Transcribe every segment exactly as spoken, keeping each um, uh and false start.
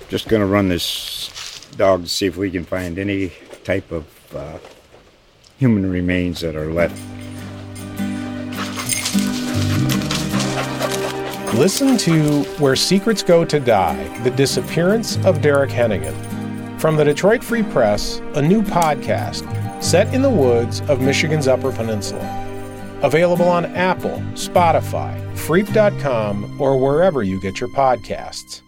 Just going to run this dog to see if we can find any type of uh, human remains that are left. Listen to Where Secrets Go to Die, The Disappearance of Derek Hennigan. From the Detroit Free Press, a new podcast set in the woods of Michigan's Upper Peninsula. Available on Apple, Spotify, Freep dot com, or wherever you get your podcasts.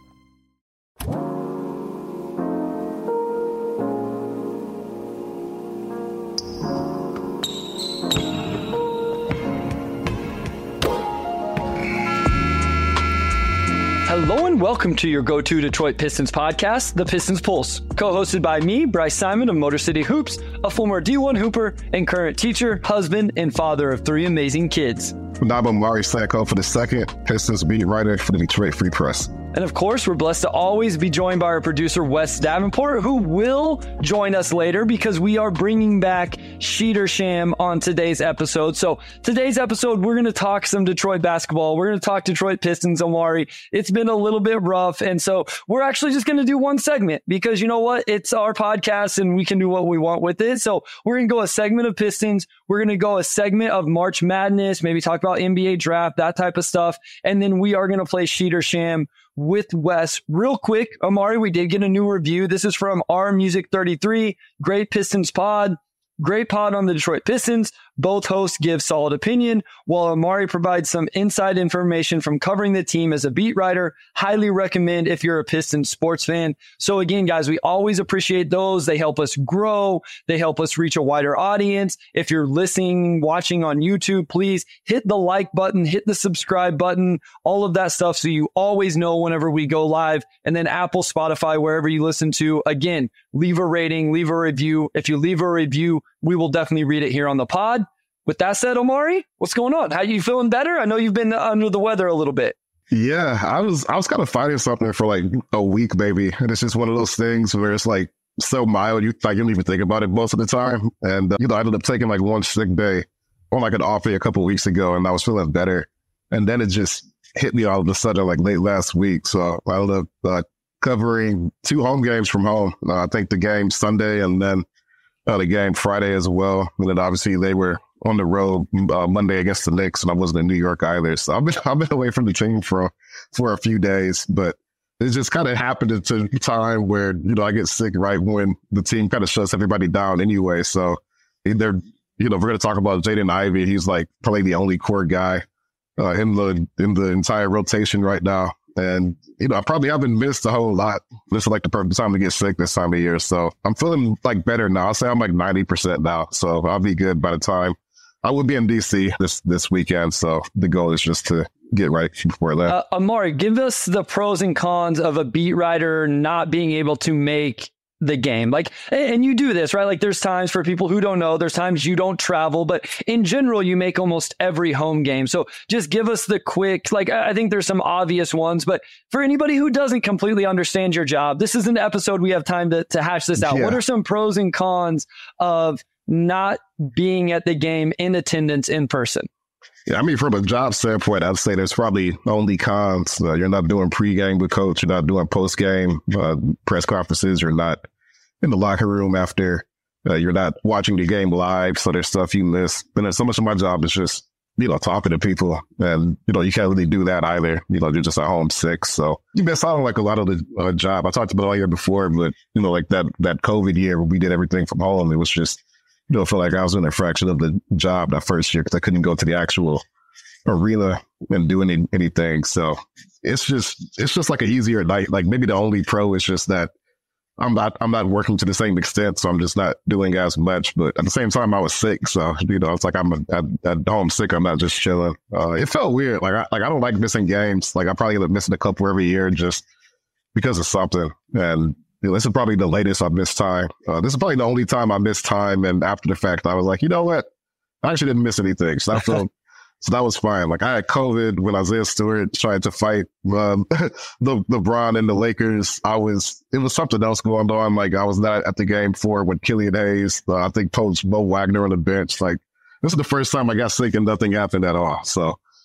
Hello and welcome to your go-to Detroit Pistons podcast, The Pistons Pulse, co-hosted by me, Bryce Simon of Motor City Hoops, a former D one Hooper and current teacher, husband, and father of three amazing kids. I'm Omari Sanko for the second Pistons beat writer for the Detroit Free Press. And of course, we're blessed to always be joined by our producer, Wes Davenport, who will join us later because we are bringing back Sheedersham on today's episode. So today's episode, we're going to talk some Detroit basketball. We're going to talk Detroit Pistons, Omari. It's been a little bit rough. And so we're actually just going to do one segment because you know what? It's our podcast and we can do what we want with it. So we're going to go a segment of Pistons. We're going to go a segment of March Madness, maybe talk about N B A draft, that type of stuff. And then we are going to play Sheedersham with Wes. Real quick, Omari, we did get a new review. This is from R Music thirty-three. Great Pistons pod. Great pod on the Detroit Pistons. Both hosts give solid opinion, while Omari provides some inside information from covering the team as a beat writer. Highly recommend if you're a Pistons sports fan. So again, guys, we always appreciate those. They help us grow. They help us reach a wider audience. If you're listening, watching on YouTube, please hit the like button, hit the subscribe button, all of that stuff so you always know whenever we go live. And then Apple, Spotify, wherever you listen to, again, leave a rating, leave a review. If you leave a review, we will definitely read it here on the pod. With that said, Omari, what's going on? How you feeling better? I know you've been under the weather a little bit. Yeah, I was I was kind of fighting something for like a week, maybe. And it's just one of those things where it's like so mild, you like you don't even think about it most of the time. And, uh, you know, I ended up taking like one sick day on like an off day a couple of weeks ago, and I was feeling better. And then it just hit me all of a sudden like late last week. So I ended up uh, covering two home games from home. Uh, I think the game Sunday and then uh, the game Friday as well. And then obviously they were on the road uh, Monday against the Knicks, and I wasn't in New York either. So I've been I've been away from the team for for a few days, but it just kind of happened at a time where, you know, I get sick right when the team kind of shuts everybody down anyway. So they're, you know, we're going to talk about Jaden Ivey. He's like probably the only core guy uh, in the in the entire rotation right now. And, you know, I probably haven't missed a whole lot. This is like the perfect time to get sick this time of year. So I'm feeling like better now. I'll say I'm like ninety percent now. So I'll be good by the time I will be in D C this, this weekend, so the goal is just to get right before that. Uh, Omari, give us the pros and cons of a beat writer not being able to make the game. Like, and you do this, right? Like there's times for people who don't know, there's times you don't travel, but in general, you make almost every home game. So just give us the quick, like, I think there's some obvious ones, but for anybody who doesn't completely understand your job, this is an episode we have time to, to hash this out. Yeah. What are some pros and cons of not being at the game in attendance in person? Yeah, I mean, from a job standpoint, I'd say there's probably only cons. Uh, you're not doing pregame with coach. You're not doing postgame uh, press conferences. You're not in the locker room after. Uh, you're not watching the game live. So there's stuff you miss. And then so much of my job is just, you know, talking to people. And, you know, you can't really do that either. You know, you're just at home sick. So you miss out on like a lot of the uh, job. I talked about it all year before, but, you know, like that, that COVID year where we did everything from home, it was just, you know, I feel like I was doing a fraction of the job that first year because I couldn't go to the actual arena and do any, anything. So it's just, it's just like an easier night. Like maybe the only pro is just that I'm not, I'm not working to the same extent. So I'm just not doing as much, but at the same time I was sick. So, you know, it's like I'm a, at, at home sick. I'm not just chilling. Uh, it felt weird. Like I, like I don't like missing games. Like I probably end up missing a couple every year just because of something. And you know, this is probably the latest I've missed time. Uh, this is probably the only time I missed time. And after the fact, I was like, you know what? I actually didn't miss anything. So I felt, so that was fine. Like I had COVID when Isaiah Stewart tried to fight um, the LeBron and the Lakers. I was, it was something else going on. Like I was not at the game for with Killian Hayes. Uh, I think Coach Mo Wagner on the bench. Like this is the first time I got sick and nothing happened at all. So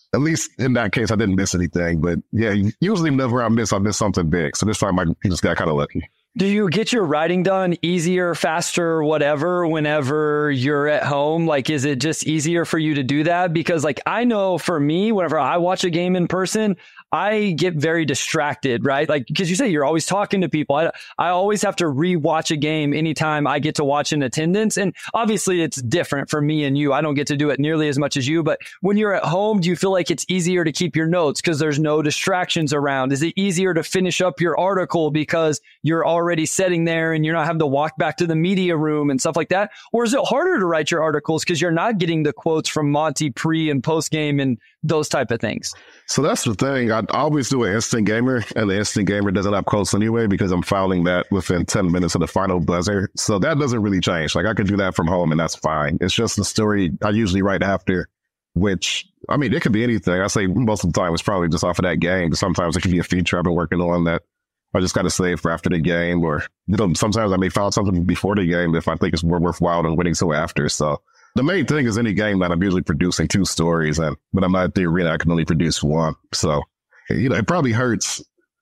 at least in that case, I didn't miss anything. But yeah, usually whenever I miss, I miss something big. So this time I just got kind of lucky. Do you get your writing done easier, faster, whatever, whenever you're at home? Like, is it just easier for you to do that? Because like, I know for me, whenever I watch a game in person, I get very distracted, right? Like, because you say you're always talking to people. I, I always have to rewatch a game anytime I get to watch in attendance. And obviously it's different for me and you. I don't get to do it nearly as much as you. But when you're at home, do you feel like it's easier to keep your notes because there's no distractions around? Is it easier to finish up your article because you're already sitting there and you're not having to walk back to the media room and stuff like that? Or is it harder to write your articles because you're not getting the quotes from Monty pre and post game and those type of things? So that's the thing. I always do an Instant Gamer, and the Instant Gamer doesn't have quotes anyway because I'm filing that within ten minutes of the final buzzer. So that doesn't really change. Like I could do that from home and that's fine. It's just the story I usually write after, which, I mean, it could be anything. I say most of the time it's probably just off of that game. Sometimes it could be a feature I've been working on that I just got to save for after the game, or you know, sometimes I may file something before the game if I think it's more worthwhile than waiting till after. So the main thing is any game that I'm usually producing two stories, and but I'm not at the arena, I can only produce one. So, you know, it probably hurts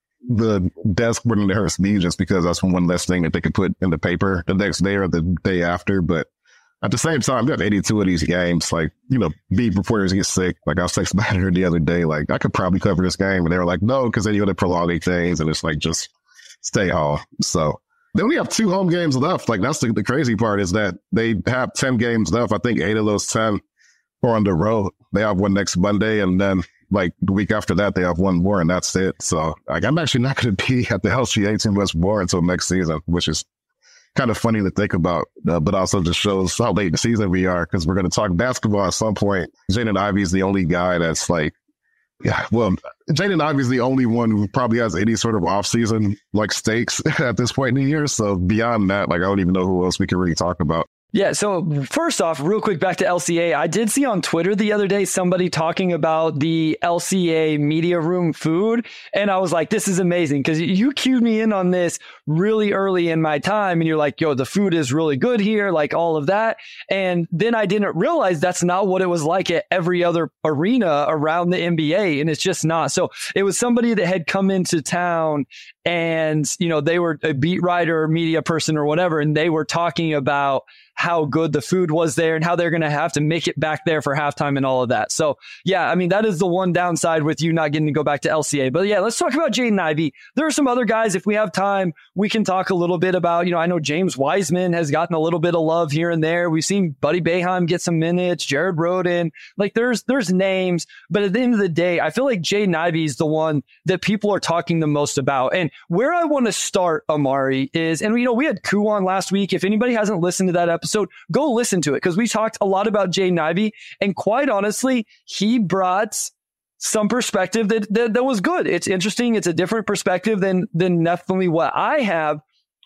the desk more than it hurts me just because that's one less thing that they could put in the paper the next day or the day after. But at the same time, we have eighty-two of these games. Like, you know, beat reporters get sick. Like I was texting my editor the other day, like I could probably cover this game. And they were like, no, because then you're going to prolong things. And it's like, just stay home. So they only have two home games left. Like that's the, the crazy part is that they have ten games left. I think eight of those ten are on the road. They have one next Monday. And then like the week after that, they have one more and that's it. So like, I'm actually not going to be at the L G A Team West War until next season, which is kind of funny to think about, uh, but also just shows how late in the season we are because we're going to talk basketball at some point. Jaden Ivey is the only guy that's like, yeah, well, Jaden Ivey is the only one who probably has any sort of off-season like stakes at this point in the year. So beyond that, like I don't even know who else we can really talk about. Yeah. So first off, real quick, back to L C A. I did see on Twitter the other day somebody talking about the L C A media room food. And I was like, this is amazing because you cued me in on this really early in my time. And you're like, yo, the food is really good here, like all of that. And then I didn't realize that's not what it was like at every other arena around the N B A. And it's just not. So it was somebody that had come into town and, you know, they were a beat writer, media person or whatever. And they were talking about how good the food was there and how they're going to have to make it back there for halftime and all of that. So yeah, I mean, that is the one downside with you not getting to go back to L C A. But yeah, let's talk about Jaden Ivey. There are some other guys, if we have time, we can talk a little bit about, you know, I know James Wiseman has gotten a little bit of love here and there. We've seen Buddy Boeheim get some minutes, Jared Rhoden, like there's, there's names, but at the end of the day, I feel like Jaden Ivey is the one that people are talking the most about. And where I want to start, Amari, is, and you know, we had Koo on last week. If anybody hasn't listened to that episode, episode, go listen to it because we talked a lot about Jaden Ivey, and quite honestly, he brought some perspective that, that that was good. It's interesting. It's a different perspective than than definitely what I have,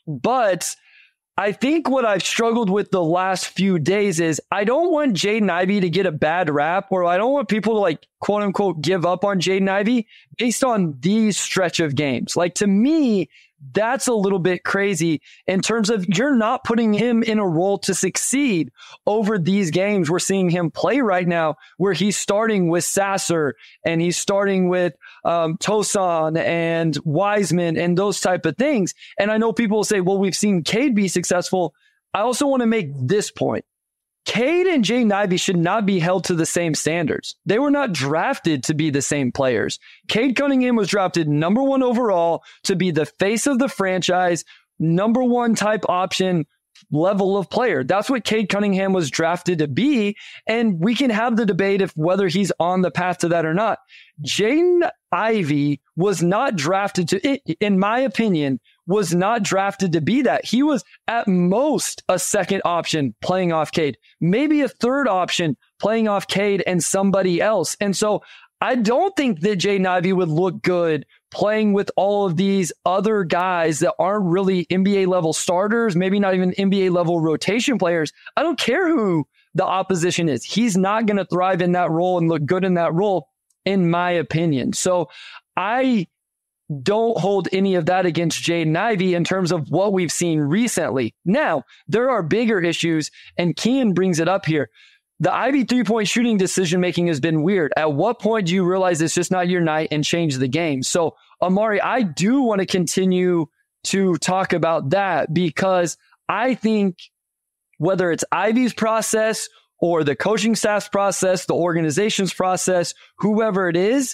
but I think what I've struggled with the last few days is I don't want Jaden Ivey to get a bad rap, or I don't want people to like quote unquote give up on Jaden Ivey based on these stretch of games. Like to me, that's a little bit crazy in terms of you're not putting him in a role to succeed over these games. We're seeing him play right now where he's starting with Sasser and he's starting with um, Tosan and Wiseman and those type of things. And I know people will say, well, we've seen Cade be successful. I also want to make this point. Cade and Jaden Ivey should not be held to the same standards. They were not drafted to be the same players. Cade Cunningham was drafted number one overall to be the face of the franchise, number one type option level of player. That's what Cade Cunningham was drafted to be. And we can have the debate if whether he's on the path to that or not. Jaden Ivey was not drafted to, in my opinion, was not drafted to be that. He was at most a second option playing off Cade, maybe a third option playing off Cade and somebody else. And so I don't think that Jaden Ivey would look good playing with all of these other guys that aren't really N B A level starters, maybe not even N B A level rotation players. I don't care who the opposition is. He's not going to thrive in that role and look good in that role, in my opinion. So I don't hold any of that against Jaden Ivey in terms of what we've seen recently. Now, there are bigger issues, and Kian brings it up here. the Ivy three-point shooting decision-making has been weird. At what point do you realize it's just not your night and change the game? So, Amari, I do want to continue to talk about that because I think whether it's Ivy's process or the coaching staff's process, the organization's process, whoever it is,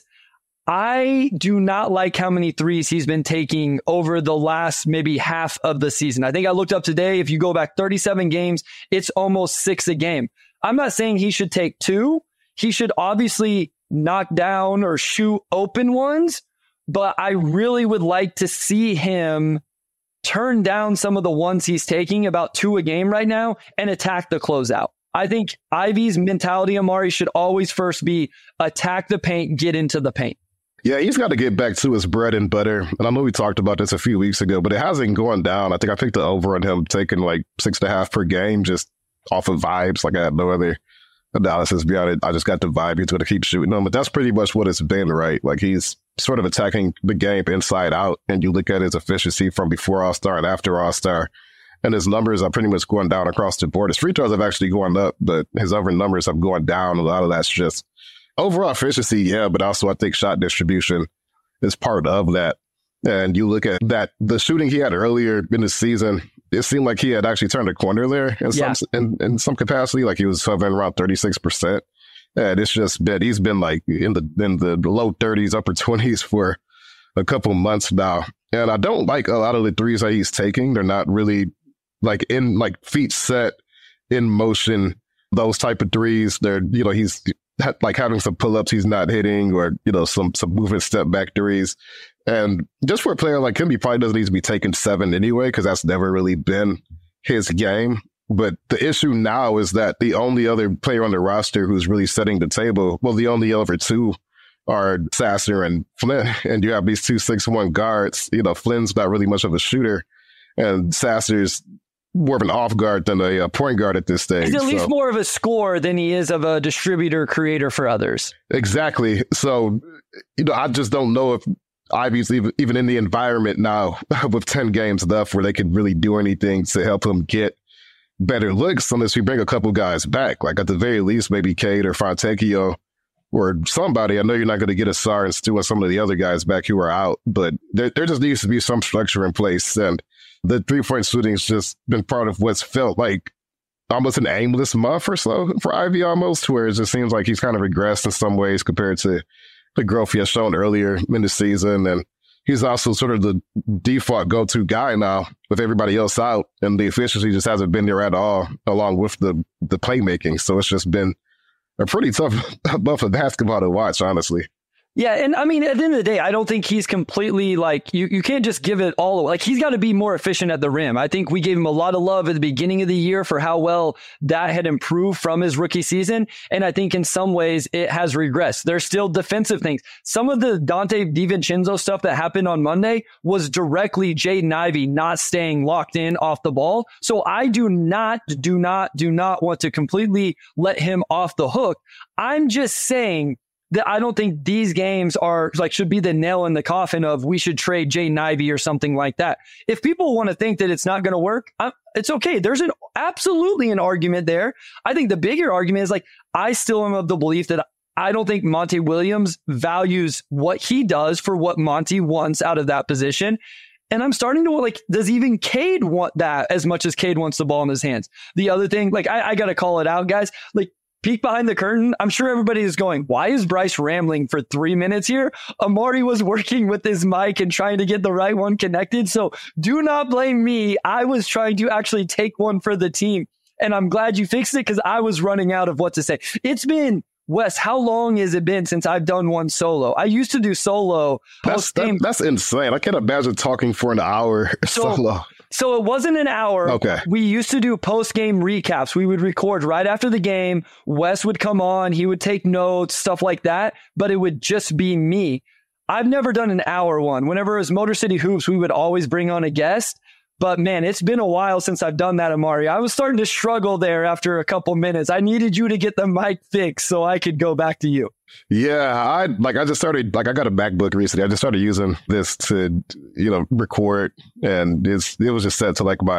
I do not like how many threes he's been taking over the last maybe half of the season. I think I looked up today, if you go back thirty-seven games, it's almost six a game. I'm not saying he should take two. He should obviously knock down or shoot open ones, but I really would like to see him turn down some of the ones he's taking, about two a game right now, and attack the closeout. I think Ivy's mentality, Amari, should always first be attack the paint, get into the paint. Yeah, he's got to get back to his bread and butter. And I know we talked about this a few weeks ago, but it hasn't gone down. I think I picked the over on him taking like six and a half per game just off of vibes. Like I had no other analysis beyond it. I just got the vibe he's going to keep shooting them. But that's pretty much what it's been, right? Like he's sort of attacking the game inside out. And you look at his efficiency from before All-Star and after All-Star. And his numbers are pretty much going down across the board. His free throws have actually gone up, but his other numbers have gone down. A lot of that's just overall efficiency, yeah, but also I think shot distribution is part of that. And you look at that, the shooting he had earlier in the season, it seemed like he had actually turned a corner there in some, yeah. in, in some capacity, like he was hovering around thirty-six percent. And it's just been, he's been like in the in the low thirties, upper twenties for a couple months now. And I don't like a lot of the threes that he's taking. They're not really like in like feet set in motion, those type of threes. They're, you know, he's like having some pull-ups he's not hitting, or, you know, some some movement step back threes. And just for a player like him, he probably doesn't need to be taking seven anyway, because that's never really been his game. But the issue now is that the only other player on the roster who's really setting the table, well, the only other two are Sasser and Flynn. And you have these two six one guards. You know, Flynn's not really much of a shooter, and Sasser's more of an off guard than a, a point guard at this stage. He's at so. least more of a scorer than he is of a distributor creator for others. Exactly. So, you know, I just don't know if Ivy's even, even in the environment now with ten games left where they could really do anything to help him get better looks unless we bring a couple guys back. Like at the very least, maybe Cade or Fontecchio or somebody. I know you're not going to get Asar and Stu and some of the other guys back who are out, but there, there just needs to be some structure in place. And the three-point shooting's just been part of what's felt like almost an aimless month or so for Ivy almost, where it just seems like he's kind of regressed in some ways compared to the growth he has shown earlier in the season. And he's also sort of the default go-to guy now with everybody else out, and the efficiency just hasn't been there at all, along with the, the playmaking. So it's just been a pretty tough month of basketball to watch, honestly. Yeah, and I mean, at the end of the day, I don't think he's completely like, you, you can't just give it all away. Like, he's got to be more efficient at the rim. I think we gave him a lot of love at the beginning of the year for how well that had improved from his rookie season. And I think in some ways it has regressed. There's still defensive things. Some of the Dante DiVincenzo stuff that happened on Monday was directly Jaden Ivey not staying locked in off the ball. So I do not, do not, do not want to completely let him off the hook. I'm just saying that I don't think these games are like should be the nail in the coffin of we should trade Jaden Ivey or something like that. If people want to think that it's not going to work, I'm, it's okay. There's an absolutely an argument there. I think the bigger argument is like, I still am of the belief that I don't think Monty Williams values what he does for what Monty wants out of that position. And I'm starting to like, does even Cade want that as much as Cade wants the ball in his hands? The other thing, like, I, I got to call it out, guys. Like, peek behind the curtain. I'm sure everybody is going, why is Bryce rambling for three minutes here? Amari was working with his mic and trying to get the right one connected. So do not blame me. I was trying to actually take one for the team. And I'm glad you fixed it because I was running out of what to say. It's been, Wes, how long has it been since I've done one solo? I used to do solo. That's, that, that's insane. I can't imagine talking for an hour so, solo. So it wasn't an hour. Okay. We used to do post-game recaps. We would record right after the game. Wes would come on. He would take notes, stuff like that. But it would just be me. I've never done an hour one. Whenever it was Motor City Hoops, we would always bring on a guest. But man, it's been a while since I've done that, Amari. I was starting to struggle there after a couple minutes. I needed you to get the mic fixed so I could go back to you. Yeah, I like I just started like I got a MacBook recently. I just started using this to, you know, record, and it's it was just set to like my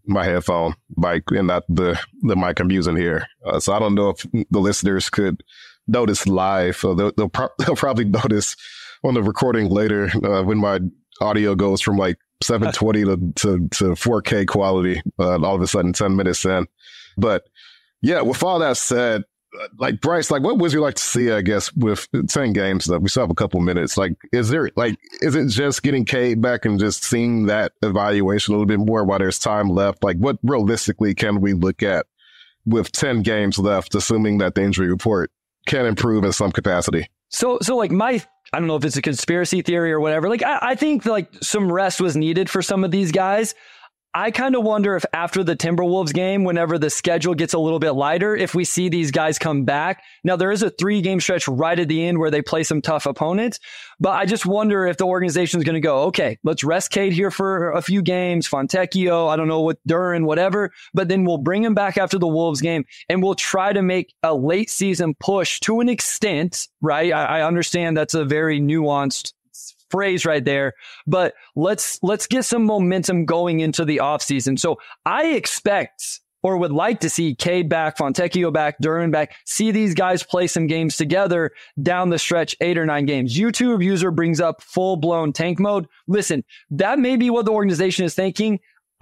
my headphone mic and not the, the mic I'm using here. Uh, so I don't know if the listeners could notice live. So they'll, they'll, pro- they'll probably notice on the recording later uh, when my audio goes from like seven twenty to, to, to four K quality uh, all of a sudden ten minutes in. But yeah, with all that said, like Bryce, like what would you like to see, I guess, with ten games that we still have a couple minutes? Like, is there like, is it just getting Cade back and just seeing that evaluation a little bit more while there's time left? Like, what realistically can we look at with ten games left, assuming that the injury report can improve in some capacity? So, so like my, I don't know if it's a conspiracy theory or whatever. Like, I, I think like some rest was needed for some of these guys. I kind of wonder if after the Timberwolves game, whenever the schedule gets a little bit lighter, if we see these guys come back. Now, there is a three game stretch right at the end where they play some tough opponents, but I just wonder if the organization is going to go, okay, let's rest Cade here for a few games, Fontecchio, I don't know what, Duren, whatever, but then we'll bring him back after the Wolves game and we'll try to make a late season push to an extent, right? I, I understand that's a very nuanced phrase right there, but let's let's get some momentum going into the offseason. So I expect or would like to see Cade back, Fontecchio back, Duren back, see these guys play some games together down the stretch, eight or nine games. YouTube user brings up full-blown tank mode. Listen, that may be what the organization is thinking.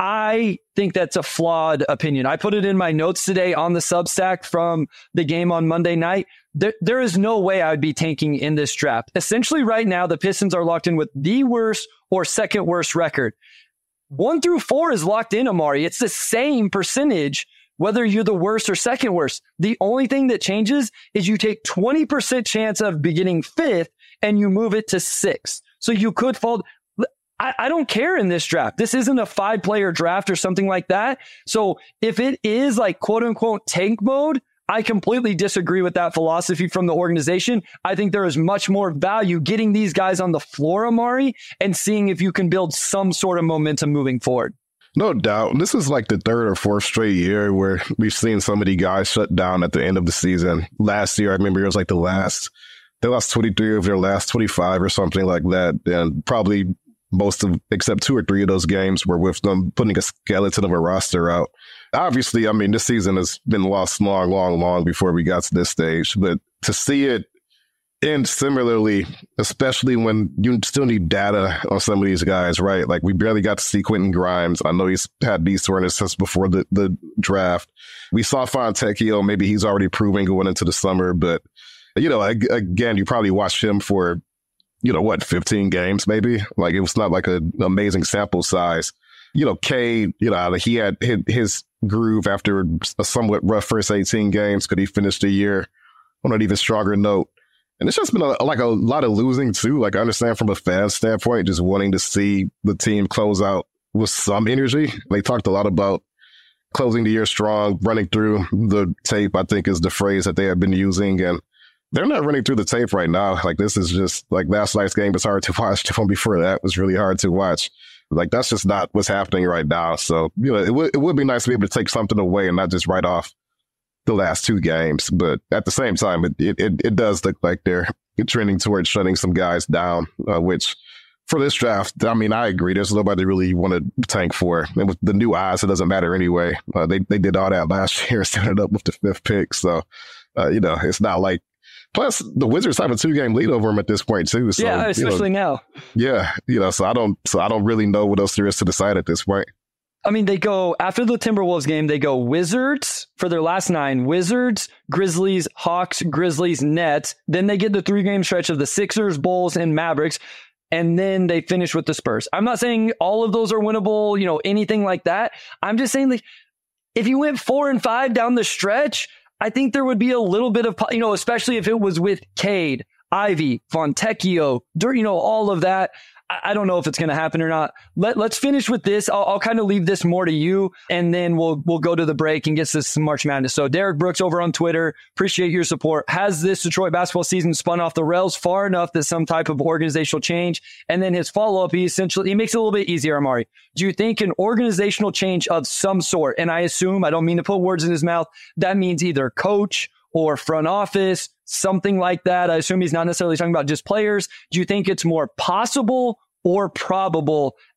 I think that's a flawed opinion. I put it in my notes today on the Substack from the game on Monday night. There, there is no way I would be tanking in this draft. Essentially, right now, the Pistons are locked in with the worst or second worst record. One through four is locked in, Amari. It's the same percentage, whether you're the worst or second worst. The only thing that changes is you take twenty percent chance of beginning fifth and you move it to sixth. So you could fall. I, I don't care in this draft. This isn't a five player draft or something like that. So if it is like quote unquote tank mode, I completely disagree with that philosophy from the organization. I think there is much more value getting these guys on the floor, Amari, and seeing if you can build some sort of momentum moving forward. No doubt. This is like the third or fourth straight year where we've seen so many guys shut down at the end of the season. Last year, I remember it was like the last, they lost twenty-three of their last twenty-five or something like that. And probably most of, except two or three of those games were with them putting a skeleton of a roster out. Obviously, I mean, this season has been lost long, long, long before we got to this stage. But to see it end similarly, especially when you still need data on some of these guys, right? Like we barely got to see Quentin Grimes. I know he's had these soreness since before the, the draft. We saw Fontecchio. Maybe he's already proving going into the summer. But, you know, again, you probably watched him for, you know, what, fifteen games, maybe? Like it was not like an amazing sample size. You know, Cade, you know, he had his groove after a somewhat rough first eighteen games. Could he finish the year on an even stronger note? And it's just been a, like a lot of losing too. Like I understand from a fan standpoint, just wanting to see the team close out with some energy. They talked a lot about closing the year strong, running through the tape, I think is the phrase that they have been using. And they're not running through the tape right now. Like this is just like last night's game was hard to watch. The one before that was really hard to watch. Like that's just not what's happening right now. So, you know, it would it would be nice to be able to take something away and not just write off the last two games. But at the same time, it it, it does look like they're trending towards shutting some guys down, uh, which for this draft, I mean, I agree. There's nobody really you want to tank for. And with the new eyes, it doesn't matter anyway. Uh, they, they did all that last year, started up with the fifth pick. So, uh, you know, it's not like, plus, the Wizards have a two-game lead over them at this point too. So, yeah, especially you know, now. Yeah, you know, so I don't, so I don't really know what else there is to decide at this point. I mean, they go after the Timberwolves game. They go Wizards for their last nine. Wizards, Grizzlies, Hawks, Grizzlies, Nets. Then they get the three-game stretch of the Sixers, Bulls, and Mavericks, and then they finish with the Spurs. I'm not saying all of those are winnable, you know, anything like that. I'm just saying, like, if you went four and five down the stretch, I think there would be a little bit of, you know, especially if it was with Cade, Ivy, Fontecchio, you know, all of that. I don't know if it's going to happen or not. Let, let's finish with this. I'll, I'll kind of leave this more to you, and then we'll we'll go to the break and get to some March Madness. So Derek Brooks over on Twitter, appreciate your support. Has this Detroit basketball season spun off the rails far enough that some type of organizational change? And then his follow-up, he essentially, he makes it a little bit easier, Amari. Do you think an organizational change of some sort, and I assume, I don't mean to put words in his mouth, that means either coach or front office, something like that? I assume he's not necessarily talking about just players. Do you think it's more possible or probable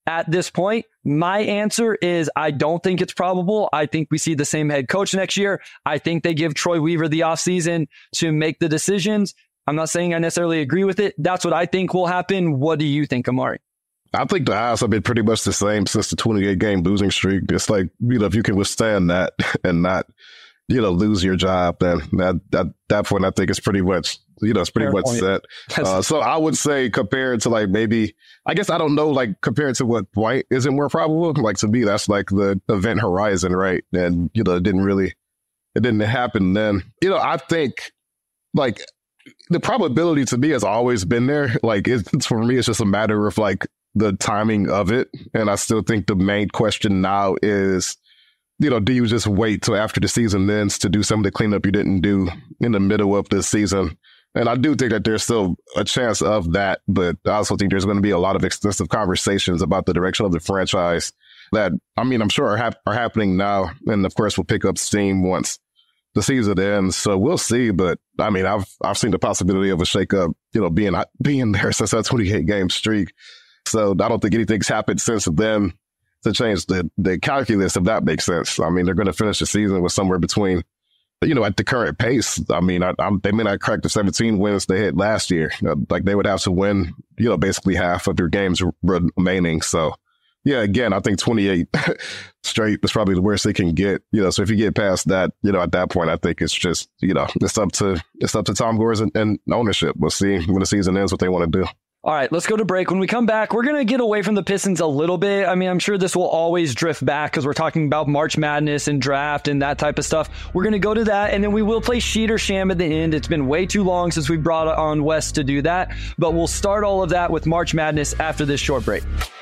at this point, my answer is I don't think it's probable. I think we see the same head coach next year. I think they give Troy Weaver the offseason to make the decisions. I'm not saying I necessarily agree with it. That's what I think will happen. What do you think, Amari? I think the odds have been pretty much the same since the twenty-eight game losing streak. It's like, you know, if you can withstand that and not, you know, lose your job, then at, at that point, I think it's pretty much, you know, it's pretty Fair much point. set. Uh, so I would say compared to like maybe, I guess I don't know, like compared to what White isn't more probable. Like to me, that's like the event horizon, right? And, you know, it didn't really, it didn't happen then. You know, I think like the probability to me has always been there. Like it's for me, it's just a matter of like the timing of it. And I still think the main question now is, you know, do you just wait till after the season ends to do some of the cleanup you didn't do in the middle of the season? And I do think that there's still a chance of that, but I also think there's going to be a lot of extensive conversations about the direction of the franchise that, I mean, I'm sure are, hap- are happening now. And of course, will pick up steam once the season ends. So we'll see. But I mean, I've I've seen the possibility of a shakeup, you know, being being there since that twenty-eight game streak. So I don't think anything's happened since then to change the, the calculus, if that makes sense. I mean, they're going to finish the season with somewhere between, you know, at the current pace. I mean, I, I'm, they may not crack the seventeen wins they had last year. Uh, like they would have to win, you know, basically half of their games remaining. So, yeah, again, I think twenty-eight straight is probably the worst they can get. You know, so if you get past that, you know, at that point, I think it's just, you know, it's up to it's up to Tom Gores and, and ownership. We'll see when the season ends what they want to do. All right, let's go to break. When we come back, we're going to get away from the Pistons a little bit. I mean, I'm sure this will always drift back because we're talking about March Madness and draft and that type of stuff. We're going to go to that, and then we will play Sheet or Sham at the end. It's been way too long since we brought on Wes to do that, but we'll start all of that with March Madness after this short break.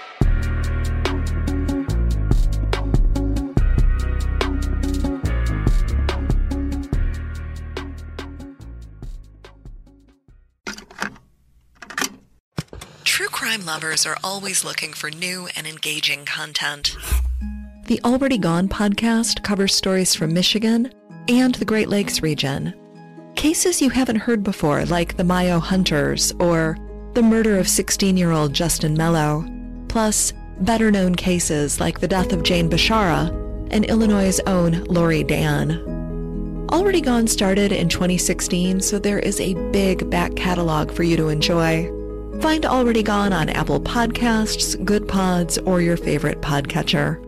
True crime lovers are always looking for new and engaging content. The Already Gone podcast covers stories from Michigan and the Great Lakes region. Cases you haven't heard before, like the Mayo Hunters or the murder of sixteen-year-old Justin Mello, plus better-known cases like the death of Jane Bashara and Illinois' own Lori Dan. Already Gone started in twenty sixteen, so there is a big back catalog for you to enjoy. Find Already Gone on Apple Podcasts, Good Pods, or your favorite podcatcher.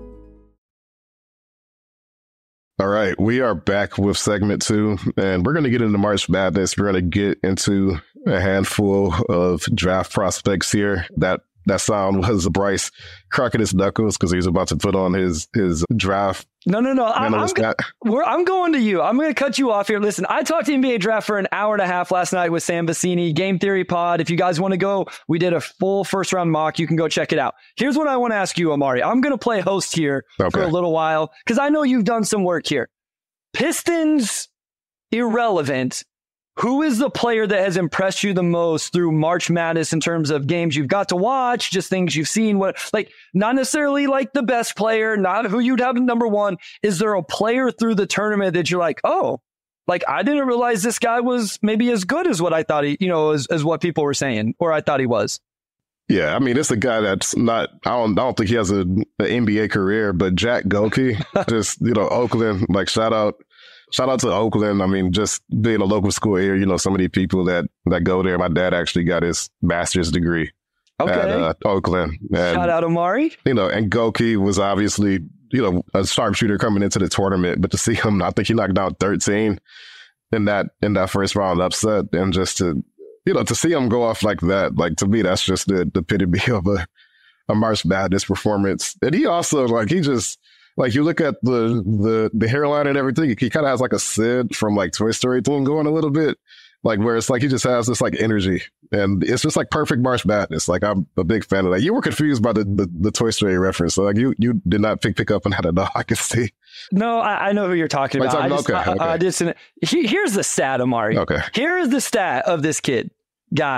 All right, we are back with segment two, and we're going to get into March Madness. We're going to get into a handful of draft prospects here. That that sound was Bryce cracking his knuckles because he's about to put on his his draft. No, no, no. I'm, I'm, go- we're, I'm going to you. I'm going to cut you off here. Listen, I talked to N B A draft for an hour and a half last night with Sam Vecini, Game Theory Pod. If you guys want to go, we did a full first round mock. You can go check it out. Here's what I want to ask you, Amari. I'm going to play host here okay. for a little while because I know you've done some work here. Pistons irrelevant. Who is the player that has impressed you the most through March Madness in terms of games you've got to watch, just things you've seen? What, like, not necessarily like the best player, not who you'd have number one. Is there a player through the tournament that you're like, oh, like I didn't realize this guy was maybe as good as what I thought he, you know, as, as what people were saying, or I thought he was? Yeah, I mean, it's a guy that's not, I don't, I don't think he has a, an N B A career, but Jack Gohlke, just, you know, Oakland, like shout out. Shout out to Oakland. I mean, just being a local school here, you know, so many people that, that go there. My dad actually got his master's degree okay. at uh, Oakland. And, shout out Amari. You know, and Gohlke was obviously, you know, a sharpshooter coming into the tournament. But to see him, I think he knocked down thirteen in that in that first round upset. And just to, you know, to see him go off like that, like to me, that's just the, the epitome of a, a March Madness performance. And he also, like, he just, like, you look at the the the hairline and everything, he kind of has like a Sid from like Toy Story thing going a little bit, like where it's like he just has this like energy, and it's just like perfect March Madness. Like I'm a big fan of that. You were confused by the the, the Toy Story reference, so like you you did not pick pick up on that at all. I can see. No, I, I know who you're talking about. I just, okay, I, okay. I, I just he, here's the stat, Amari. Okay, here is the stat of this kid guy.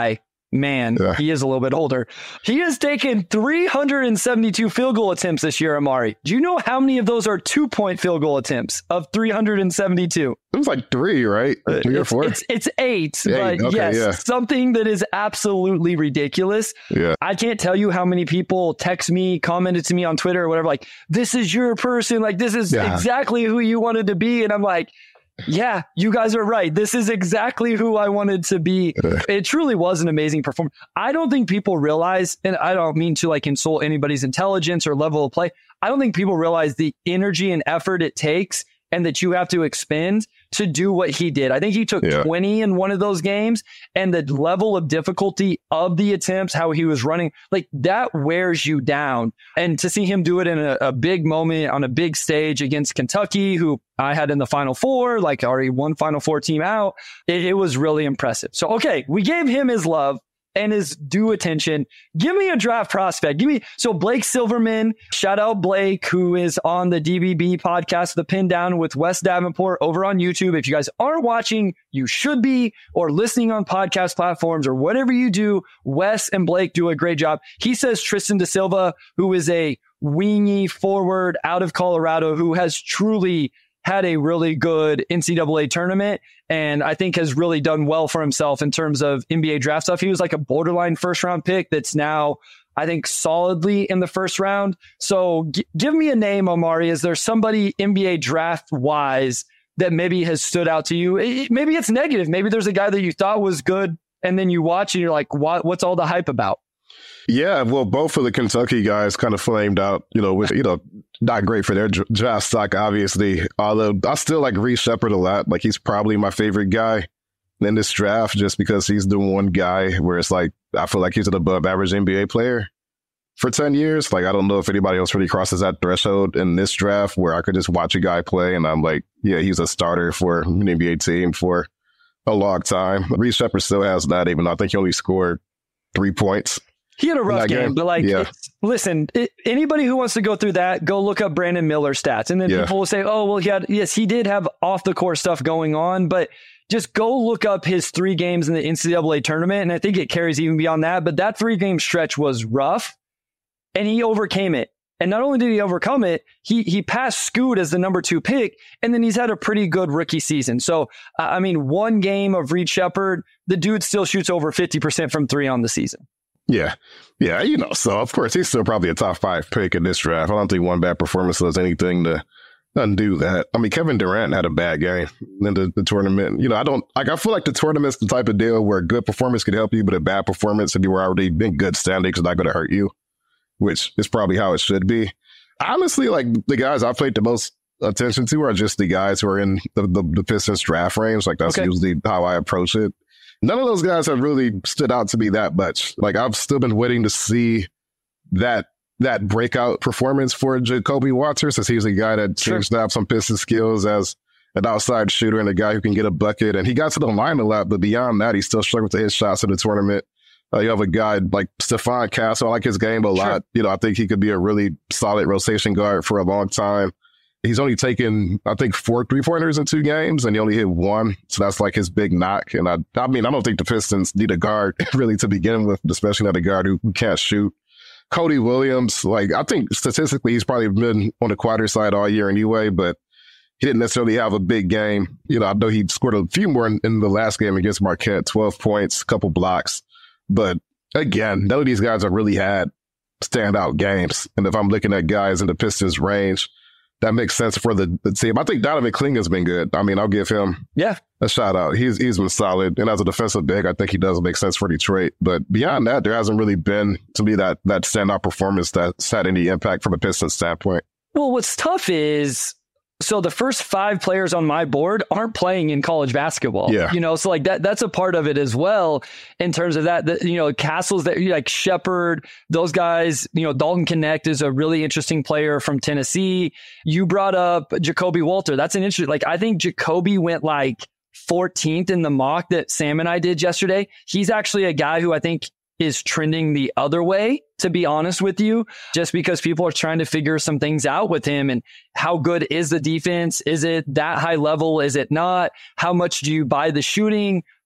man, Yeah. he is a little bit older. He has taken three hundred seventy-two field goal attempts this year, Amari. Do you know how many of those are two-point field goal attempts of three hundred seventy-two? It was like three, right? Three or It's, four? it's, it's eight, Eight, but okay, yes, yeah. something that is absolutely ridiculous. Yeah. I can't tell you how many people text me, commented to me on Twitter or whatever, like, this is your person, like, this is Yeah. exactly who you wanted to be. And I'm like, yeah, you guys are right. This is exactly who I wanted to be. It truly was an amazing performance. I don't think people realize, and I don't mean to like insult anybody's intelligence or level of play. I don't think people realize the energy and effort it takes and that you have to expend to do what he did. I think he took Yeah. twenty in one of those games, and the level of difficulty of the attempts, how he was running, like that wears you down. And to see him do it in a, a big moment on a big stage against Kentucky, who I had in the Final Four, like already one Final Four team out, it, it was really impressive. So, okay, we gave him his love and his due attention. Give me a draft prospect. Give me, so Blake Silverman, shout out Blake, who is on the D B B podcast, The Pin Down with Wes Davenport over on YouTube. If you guys aren't watching, you should be, or listening on podcast platforms or whatever you do. Wes and Blake do a great job. He says Tristan Da Silva, who is a wingy forward out of Colorado, who has truly had a really good N C double A tournament, and I think has really done well for himself in terms of N B A draft stuff. He was like a borderline first round pick that's now, I think, solidly in the first round. So g- give me a name, Omari. Is there somebody N B A draft wise that maybe has stood out to you? It, maybe it's negative. Maybe there's a guy that you thought was good, and then you watch and you're like, what, what's all the hype about? Yeah, well, both of the Kentucky guys kind of flamed out, you know, with, you know, not great for their dr- draft stock, obviously. Although I still like Reece Sheppard a lot. Like, he's probably my favorite guy in this draft just because he's the one guy where it's like, I feel like he's an above average N B A player for ten years. Like, I don't know if anybody else really crosses that threshold in this draft where I could just watch a guy play and I'm like, yeah, he's a starter for an N B A team for a long time. Reece Sheppard still has that, even though I think he only scored three points. He had a rough That game, game? but like, Yeah. it's, listen, it, anybody who wants to go through that, go look up Brandon Miller's stats. And then Yeah. people will say, oh, well, he had, yes, he did have off the court stuff going on, but just go look up his three games in the N C double A tournament. And I think it carries even beyond that, but that three game stretch was rough and he overcame it. And not only did he overcome it, he he passed Scoot as the number two pick, and then he's had a pretty good rookie season. So, uh, I mean, one game of Reece Sheppard, the dude still shoots over fifty percent from three on the season. Yeah. Yeah. You know, so of course he's still probably a top five pick in this draft. I don't think one bad performance does anything to undo that. I mean, Kevin Durant had a bad game in the, the tournament. You know, I don't like, I feel like the tournament's the type of deal where a good performance could help you, but a bad performance, if you were already in good standings, is not going to hurt you, which is probably how it should be. Honestly, like the guys I paid the most attention to are just the guys who are in the, the, the Pistons draft range. Like that's Okay. usually how I approach it. None of those guys have really stood out to me that much. Like I've still been waiting to see that that breakout performance for Jacoby Walter, since he's a guy that Sure. seems to have some Pistons skills as an outside shooter and a guy who can get a bucket. And he got to the line a lot, but beyond that, he still struggled to hit shots in the tournament. Uh, you have a guy like Stephon Castle. I like his game a Sure. lot. You know, I think he could be a really solid rotation guard for a long time. He's only taken, I think, four three-pointers in two games, and he only hit one. So that's like his big knock. And I, I mean, I don't think the Pistons need a guard really to begin with, especially not a guard who, who can't shoot. Cody Williams, like, I think statistically he's probably been on the quieter side all year anyway, but he didn't necessarily have a big game. You know, I know he scored a few more in, in the last game against Marquette, twelve points, a couple blocks. But again, none of these guys have really had standout games. And if I'm looking at guys in the Pistons range, that makes sense for the, the team. I think Donovan Klinga's been good. I mean, I'll give him Yeah. a shout out. He's he's been solid. And as a defensive big, I think he does make sense for Detroit. But beyond that, there hasn't really been, to me, that that standout performance that's had any impact from a Pistons standpoint. Well, what's tough is, so the first five players on my board aren't playing in college basketball. Yeah. You know, so like that, that's a part of it as well in terms of that, that, you know, Castles that like Sheppard, those guys, you know, Dalton Connect is a really interesting player from Tennessee. You brought up Jacoby Walter. That's an interesting, like, I think Jacoby went like fourteenth in the mock that Sam and I did yesterday. He's actually a guy who I think is trending the other way, to be honest with you, just because people are trying to figure some things out with him. And how good is the defense? Is it that high level? Is it not? How much do you buy the shooting?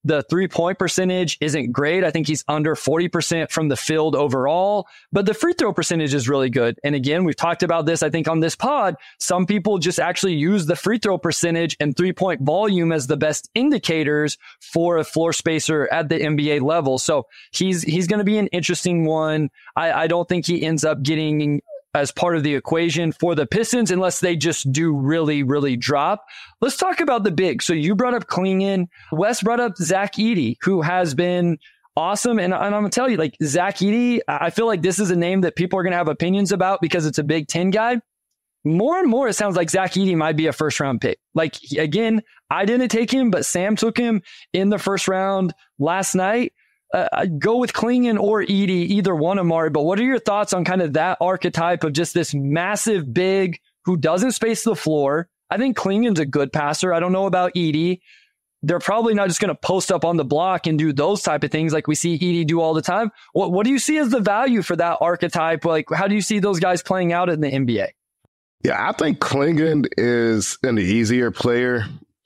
The three-point percentage isn't great. I think he's under forty percent from the field overall, but the free throw percentage is really good. And again, we've talked about this, I think, on this pod. Some people just actually use the free throw percentage and three-point volume as the best indicators for a floor spacer at the N B A level. So he's he's going to be an interesting one. I, I don't think he ends up getting as part of the equation for the Pistons unless they just do really, really drop. Let's talk about the big. So you brought up Klingon. Wes brought up Zach Edey, who has been awesome. And, and I'm going to tell you, like, Zach Edey, I feel like this is a name that people are going to have opinions about because it's a Big Ten guy. More and more, it sounds like Zach Edey might be a first round pick. Like, again, I didn't take him, but Sam took him in the first round last night. Uh, go with Klingon or Edey, either one, Amari. But what are your thoughts on kind of that archetype of just this massive big who doesn't space the floor? I think Klingon's a good passer. I don't know about Edey. They're probably not just going to post up on the block and do those type of things like we see Edey do all the time. What What do you see as the value for that archetype? Like, how do you see those guys playing out in the N B A? Yeah, I think Klingon is an easier player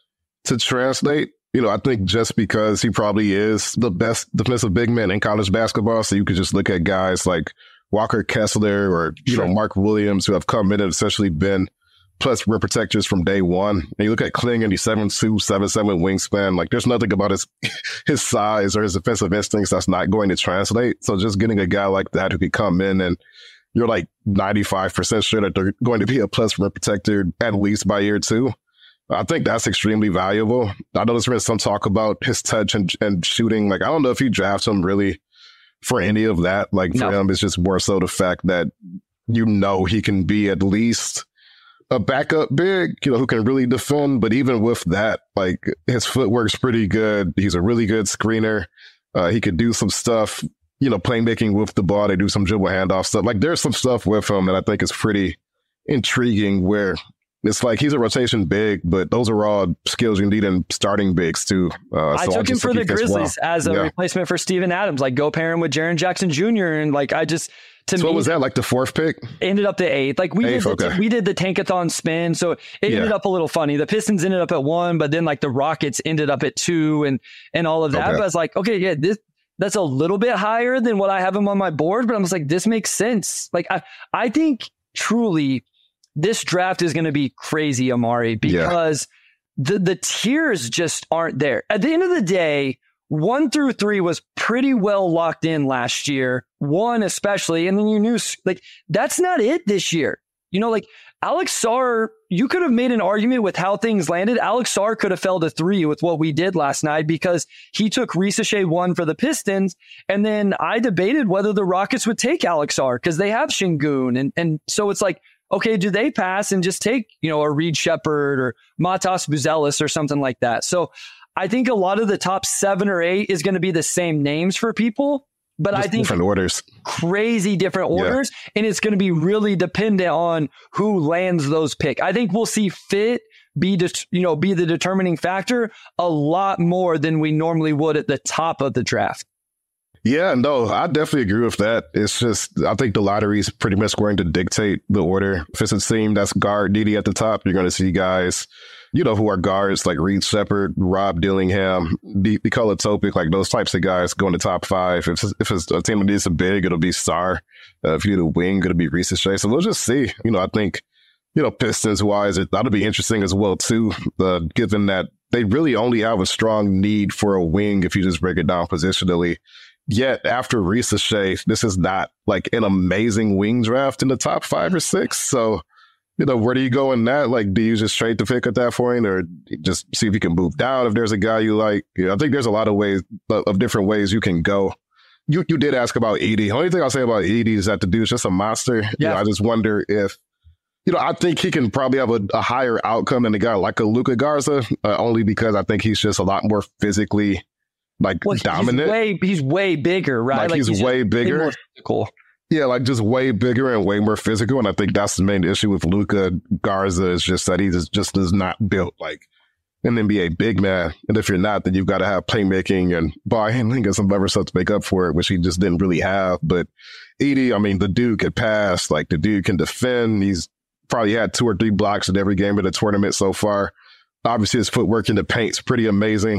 to translate. You know, I think just because he probably is the best defensive big man in college basketball, so you could just look at guys like Walker Kessler or, you sure. know, Mark Williams, who have come in and essentially been plus rim protectors from day one. And you look at Klingon, he's seven two, seven seven wingspan. Like, there's nothing about his his size or his defensive instincts that's not going to translate. So just getting a guy like that who could come in and you're like ninety-five percent sure that they're going to be a plus rim protector at least by year two. I think that's extremely valuable. I know there's been some talk about his touch and, and shooting. Like, I don't know if you draft him really for any of that. Like, for no. him, it's just more so the fact that, you know, he can be at least a backup big, you know, who can really defend. But even with that, like, his footwork's pretty good. He's a really good screener. Uh, he could do some stuff, you know, playmaking with the ball. They do some dribble handoff stuff. Like, there's some stuff with him that I think is pretty intriguing where it's like he's a rotation big, but those are all skills you need in starting bigs too. Uh, so I took him for the Grizzlies well. as a yeah. replacement for Steven Adams, like go pair him with Jaren Jackson Junior And like, I just, to so me, what was that, like the fourth pick? Ended up the eighth. Like we eighth, did, the, okay. we did the tankathon spin. So it yeah. ended up a little funny. The Pistons ended up at one, but then like the Rockets ended up at two and, and all of that. Okay. But I was like, okay, yeah, this, that's a little bit higher than what I have him on my board, but I'm just like, this makes sense. Like I, I think truly, this draft is going to be crazy, Amari, because yeah. the, the tiers just aren't there. At the end of the day, one through three was pretty well locked in last year, one especially. And then you knew, like, that's not it this year. You know, like Alex Sarr, you could have made an argument with how things landed. Alex Sarr could have fell to three with what we did last night because he took Risache one for the Pistons. And then I debated whether the Rockets would take Alex Sarr because they have Şengün. And, and so it's like, okay, do they pass and just take, you know, a Reed Shepherd or Matas Buzelis or something like that? So I think a lot of the top seven or eight is going to be the same names for people, but just I think different orders, crazy different orders. Yeah. And it's going to be really dependent on who lands those picks. I think we'll see fit be, de- you know, be the determining factor a lot more than we normally would at the top of the draft. Yeah, no, I definitely agree with that. It's just, I think the lottery is pretty much going to dictate the order. If it's a team that's guard needy at the top, you're going to see guys, you know, who are guards like Reed Shepherd, Rob Dillingham, Nikola Topic, like those types of guys go in the top five. If it's, if it's a team that needs a big, it'll be Sarr. Uh, if you need a wing, it'll be Risache. So we'll just see. You know, I think, you know, Pistons-wise, it, that'll be interesting as well, too, uh, given that they really only have a strong need for a wing if you just break it down positionally. Yet after Risache, this is not like an amazing wing draft in the top five or six. So, you know, where do you go in that? Like, do you just trade the pick at that point or just see if you can move down if there's a guy you like? You know, I think there's a lot of ways, of different ways you can go. You you did ask about Edey. The only thing I'll say about Edey is that the dude's just a monster. Yeah. You know, I just wonder if, you know, I think he can probably have a, a higher outcome than a guy like a Luka Garza, uh, only because I think he's just a lot more physically like well, dominant. He's way, he's way bigger, right? Like, like he's, he's way bigger. Way more physical. Yeah, like just way bigger and way more physical. And I think that's the main issue with Luka Garza is just that he just, just is not built like an N B A big man. And if you're not, then you've got to have playmaking and ball handling and some other stuff to make up for it, which he just didn't really have. But Edey, I mean, the dude could pass, like the dude can defend. He's probably had two or three blocks in every game of the tournament so far. Obviously, his footwork in the paint's pretty amazing.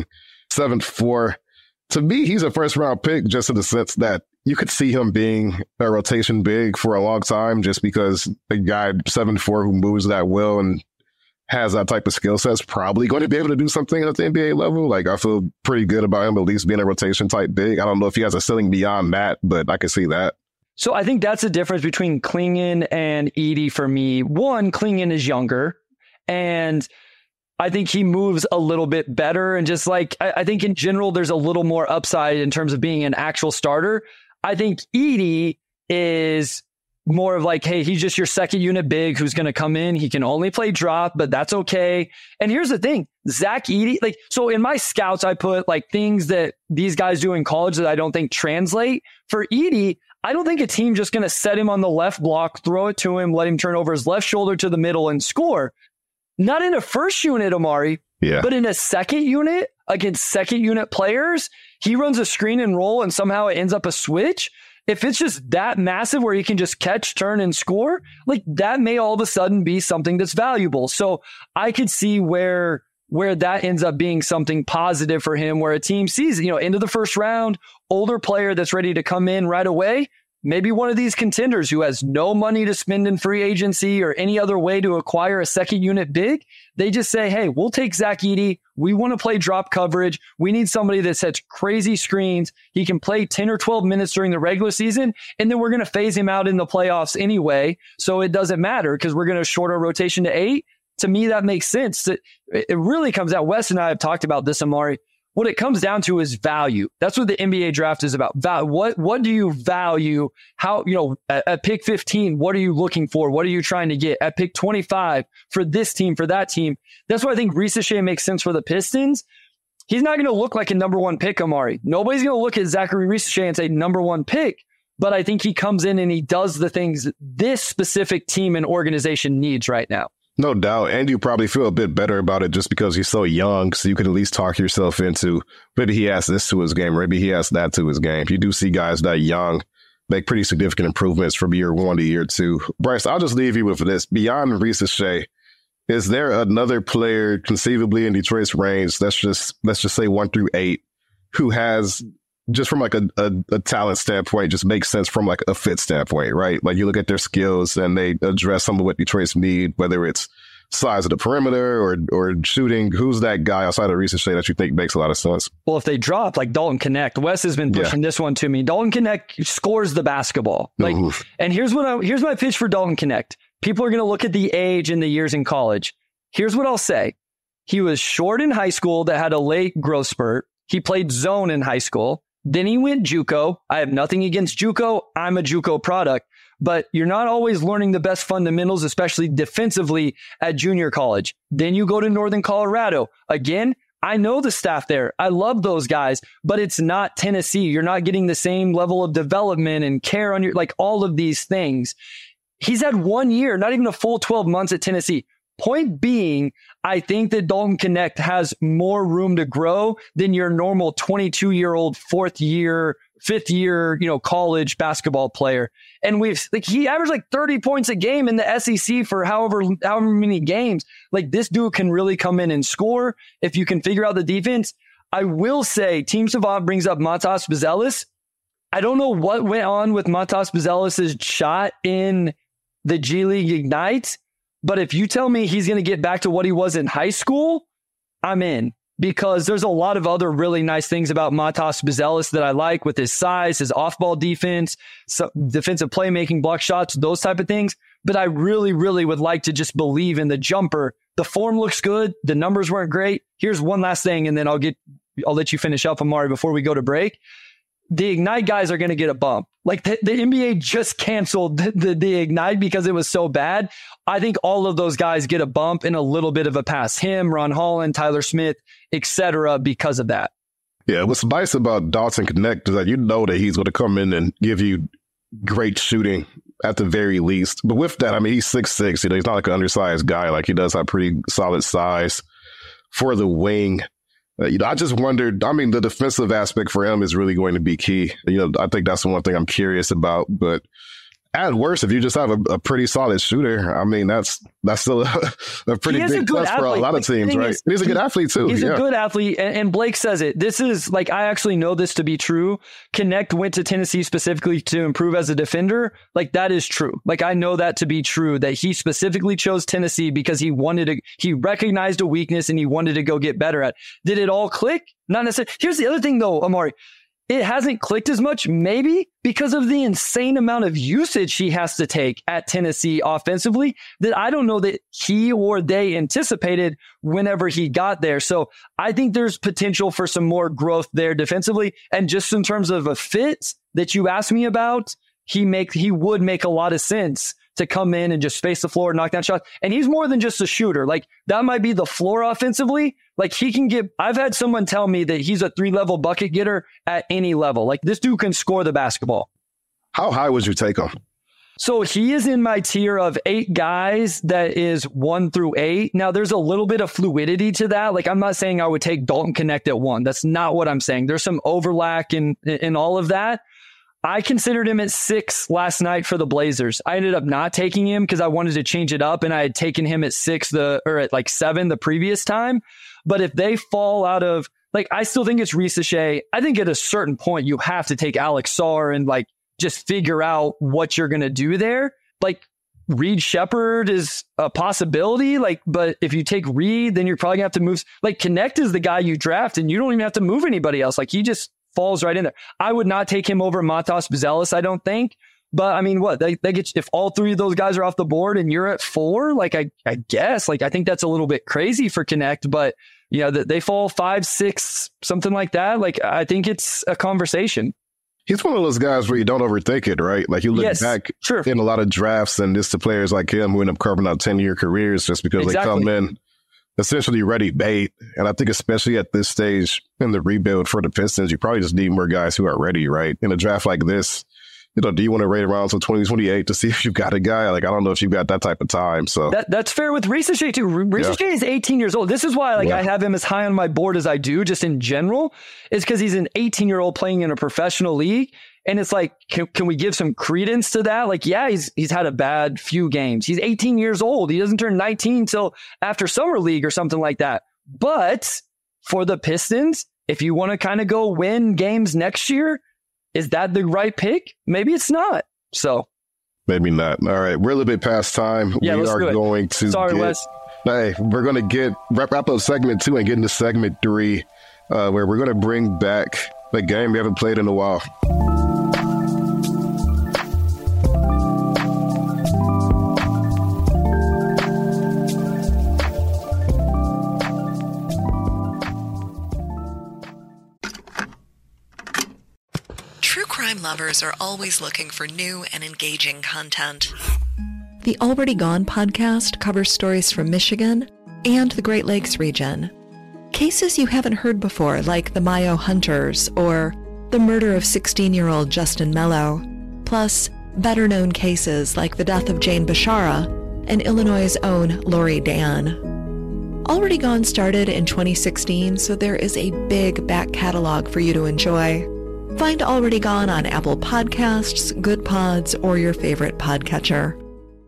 seven foot four. To me, he's a first round pick just in the sense that you could see him being a rotation big for a long time just because a guy seven foot four who moves that well and has that type of skill set is probably going to be able to do something at the N B A level. Like, I feel pretty good about him at least being a rotation type big. I don't know if he has a ceiling beyond that, but I can see that. So I think that's the difference between Clingan and Edey for me. One, Clingan is younger, and I think he moves a little bit better. And just like, I, I think in general, there's a little more upside in terms of being an actual starter. I think Edey is more of like, hey, he's just your second unit big who's going to come in. He can only play drop, but that's okay. And here's the thing, Zach Edey, like, so in my scouts, I put like things that these guys do in college that I don't think translate. For Edey, I don't think a team just going to set him on the left block, throw it to him, let him turn over his left shoulder to the middle and score. Not in a first unit, Amari, yeah. but in a second unit against second unit players, he runs a screen and roll and somehow it ends up a switch. If it's just that massive where he can just catch, turn, and score, like that may all of a sudden be something that's valuable. So I could see where where that ends up being something positive for him, where a team sees, you know, into the first round, older player that's ready to come in right away. Maybe one of these contenders who has no money to spend in free agency or any other way to acquire a second unit big. They just say, hey, we'll take Zach Edey. We want to play drop coverage. We need somebody that sets crazy screens. He can play ten or twelve minutes during the regular season, and then we're going to phase him out in the playoffs anyway. So it doesn't matter because we're going to short our rotation to eight. To me, that makes sense. It really comes out. Wes and I have talked about this, Amari. What it comes down to is value. That's what the N B A draft is about. Val- what what do you value? How, you know, at, at pick fifteen, what are you looking for? What are you trying to get? At pick twenty-five, for this team, for that team. That's why I think Risacher makes sense for the Pistons. He's not going to look like a number one pick, Amari. Nobody's going to look at Zachary Risacher and say number one pick. But I think he comes in and he does the things this specific team and organization needs right now. No doubt. And you probably feel a bit better about it just because he's so young. So you can at least talk yourself into maybe he has this to his game, or maybe he has that to his game. You do see guys that young make pretty significant improvements from year one to year two. Bryce, I'll just leave you with this. Beyond Risacher, is there another player conceivably in Detroit's range, let's just let's just say one through eight, who has, just from like a, a, a talent standpoint, just makes sense from like a fit standpoint, right? Like you look at their skills and they address some of what Detroit's need, whether it's size of the perimeter or or shooting. Who's that guy outside of Risacher that you think makes a lot of sense? Well, if they drop, like Dalton Knecht, Wes has been pushing yeah. this one to me. Dalton Knecht scores the basketball. Like, Oof. and here's what I, here's my pitch for Dalton Knecht. People are going to look at the age and the years in college. Here's what I'll say. He was short in high school that had a late growth spurt. He played zone in high school. Then he went JUCO. I have nothing against JUCO. I'm a JUCO product. But you're not always learning the best fundamentals, especially defensively at junior college. Then you go to Northern Colorado. Again, I know the staff there. I love those guys, but it's not Tennessee. You're not getting the same level of development and care on your, like all of these things. He's had one year, not even a full twelve months at Tennessee. Point being, I think that Dalton Knecht has more room to grow than your normal twenty-two-year-old fourth year, fifth year, you know, college basketball player. And we've like he averaged like thirty points a game in the S E C for however however many games. Like this dude can really come in and score if you can figure out the defense. I will say, Team Savant brings up Matas Buzelis. I don't know what went on with Matas Buzelis' shot in the G League Ignite. But if you tell me he's going to get back to what he was in high school, I'm in. Because there's a lot of other really nice things about Matas Buzelis that I like, with his size, his off-ball defense, so defensive playmaking, block shots, those type of things. But I really, really would like to just believe in the jumper. The form looks good. The numbers weren't great. Here's one last thing, and then I'll get, I'll let you finish up, Amari, before we go to break. The Ignite guys are going to get a bump. Like the, the N B A just canceled the, the, the Ignite because it was so bad. I think all of those guys get a bump and a little bit of a pass. Him, Ron Holland, Tyler Smith, et cetera, because of that. Yeah, what's nice about Dalton Knecht is that you know that he's going to come in and give you great shooting at the very least. But with that, I mean, he's six six. You know, he's not like an undersized guy. Like he does have pretty solid size for the wing. Uh, you know, I just wondered, I mean, the defensive aspect for him is really going to be key. You know, I think that's the one thing I'm curious about. But at worst, if you just have a, a pretty solid shooter, I mean, that's that's still a, a pretty big plus for a lot of teams, right? Is, he's a good athlete too. He's yeah. a good athlete, and, and Blake says it. This is like, I actually know this to be true. Connect went to Tennessee specifically to improve as a defender. Like, that is true. Like, I know that to be true, that he specifically chose Tennessee because he wanted to, he recognized a weakness and he wanted to go get better at. Did it all click? Not necessarily. Here's the other thing though, Amari. It hasn't clicked as much, maybe because of the insane amount of usage he has to take at Tennessee offensively that I don't know that he or they anticipated whenever he got there. So I think there's potential for some more growth there defensively. And just in terms of a fit that you asked me about, he make he would make a lot of sense to come in and just space the floor, knock down shots. And he's more than just a shooter. Like, that might be the floor offensively. Like, he can get, I've had someone tell me that he's a three level bucket getter at any level. Like, this dude can score the basketball. How high would you take him? So he is in my tier of eight guys that is one through eight. Now, there's a little bit of fluidity to that. Like, I'm not saying I would take Dalton Connect at one. That's not what I'm saying. There's some overlap in, in all of that. I considered him at six last night for the Blazers. I ended up not taking him because I wanted to change it up, and I had taken him at six the or at like seven the previous time. But if they fall out of, like, I still think it's Risacher. I think at a certain point you have to take Alex Sarr and like just figure out what you're gonna do there. Like, Reed Shepherd is a possibility. Like, but if you take Reed, then you're probably gonna have to move. Like, Connect is the guy you draft, and you don't even have to move anybody else. Like, he just falls right in there. I would not take him over Matas Buzelis, I don't think. But I mean, what they, they get, if all three of those guys are off the board and you're at four, like, I, I guess, like, I think that's a little bit crazy for Connect, but you know, that they fall five, six, something like that. Like, I think it's a conversation. He's one of those guys where you don't overthink it, right? Like, you look yes, back sure. in a lot of drafts, and it's the players like him who end up carving out ten year careers just because exactly. they come in essentially ready bait. And I think especially at this stage in the rebuild for the Pistons, you probably just need more guys who are ready, right? In a draft like this, you know, do you want to wait around until twenty twenty-eight to see if you've got a guy? Like, I don't know if you've got that type of time. So that, that's fair with Risacher too. Risacher yeah. is eighteen years old. This is why, like, yeah. I have him as high on my board as I do, just in general, is because he's an eighteen year old playing in a professional league. And it's like, can, can we give some credence to that? Like, yeah, he's he's had a bad few games. He's eighteen years old. He doesn't turn nineteen until after summer league or something like that. But for the Pistons, if you want to kind of go win games next year, is that the right pick? Maybe it's not. So maybe not. All right, we're a little bit past time. Yeah, we let's are do it. going to Sorry, get, Wes. Hey, we're going to get wrap, wrap up segment two and get into segment three, uh, where we're going to bring back the game we haven't played in a while. Crime lovers are always looking for new and engaging content. The Already Gone podcast covers stories from Michigan and the Great Lakes region. Cases you haven't heard before, like the Mayo Hunters or the murder of sixteen-year-old Justin Mello, plus better-known cases like the death of Jane Bashara and Illinois' own Lori Dan. Already Gone started in twenty sixteen, so there is a big back catalog for you to enjoy. Find Already Gone on Apple Podcasts, Good Pods, or your favorite podcatcher.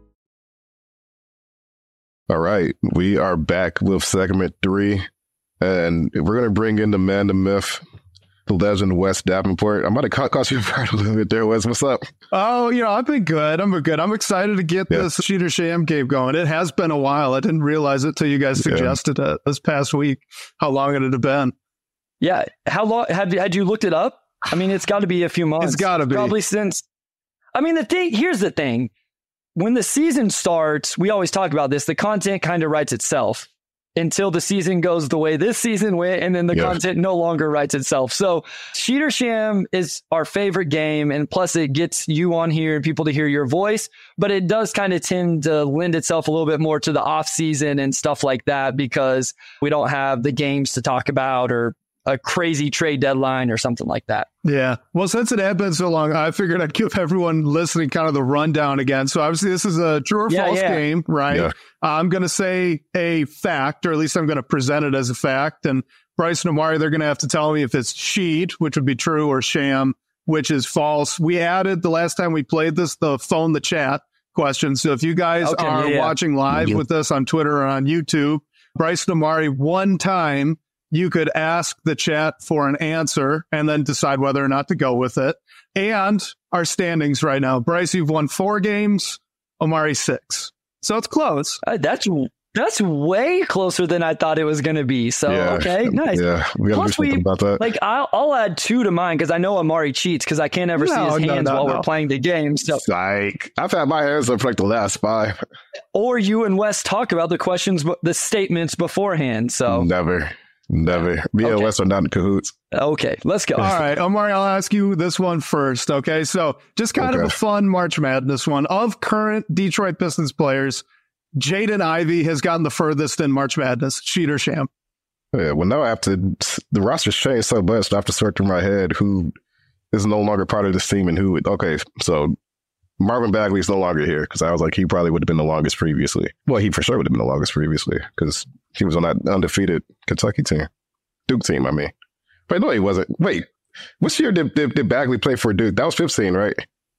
All right, we are back with segment three, and we're going to bring in the man, the myth, the legend, Wes Davenport. I might have caught, caught you a little bit there, Wes. What's up? Oh, you know, I've been good. I'm good. I'm excited to get yeah. this Cheater Sham game going. It has been a while. I didn't realize it till you guys suggested yeah. it this past week, how long it had been. Yeah. How long had, had you looked it up? I mean, it's got to be a few months. It's got to be. Probably since, I mean, the thing, here's the thing. When the season starts, we always talk about this, the content kind of writes itself until the season goes the way this season went, and then the yeah. content no longer writes itself. So Cheater Sham is our favorite game, and plus it gets you on here and people to hear your voice, but it does kind of tend to lend itself a little bit more to the off season and stuff like that because we don't have the games to talk about or a crazy trade deadline or something like that. Yeah. Well, since it had been so long, I figured I'd give everyone listening kind of the rundown again. So obviously this is a true or yeah, false yeah. game, right? Yeah. I'm going to say a fact, or at least I'm going to present it as a fact. And Bryce and Amari, they're going to have to tell me if it's cheat, which would be true, or sham, which is false. We added the last time we played this, the phone the chat question. So if you guys okay, are yeah, yeah. watching live mm-hmm. with us on Twitter or on YouTube, Bryce Amari, one time you could ask the chat for an answer and then decide whether or not to go with it. And our standings right now. Bryce, you've won four games, Amari six. So it's close. Uh, that's that's way closer than I thought it was going to be. So, yeah. okay, nice. Yeah, we got to do something we, about that. Like, I'll, I'll add two to mine because I know Amari cheats because I can't ever no, see his no, hands no, while no. we're playing the game. So, like, I've had my hands up for like the last five. Or you and Wes talk about the questions, the statements beforehand. So Never. Never. Me okay. and Wes are not in cahoots. Okay, let's go. All right, Amari, I'll ask you this one first. Okay, so just kind okay. of a fun March Madness one. Of current Detroit Pistons players, Jaden Ivey has gotten the furthest in March Madness. Sheet or sham? Yeah, well, now I have to, the roster's changed so much, I have to sort through my head who is no longer part of this team and who, okay, so Marvin Bagley is no longer here because I was like, he probably would have been the longest previously. Well, he for sure would have been the longest previously because he was on that undefeated Kentucky team. Duke team, I mean. Wait, no, he wasn't. Wait, what year did, did, did Bagley play for Duke? That was fifteen, right?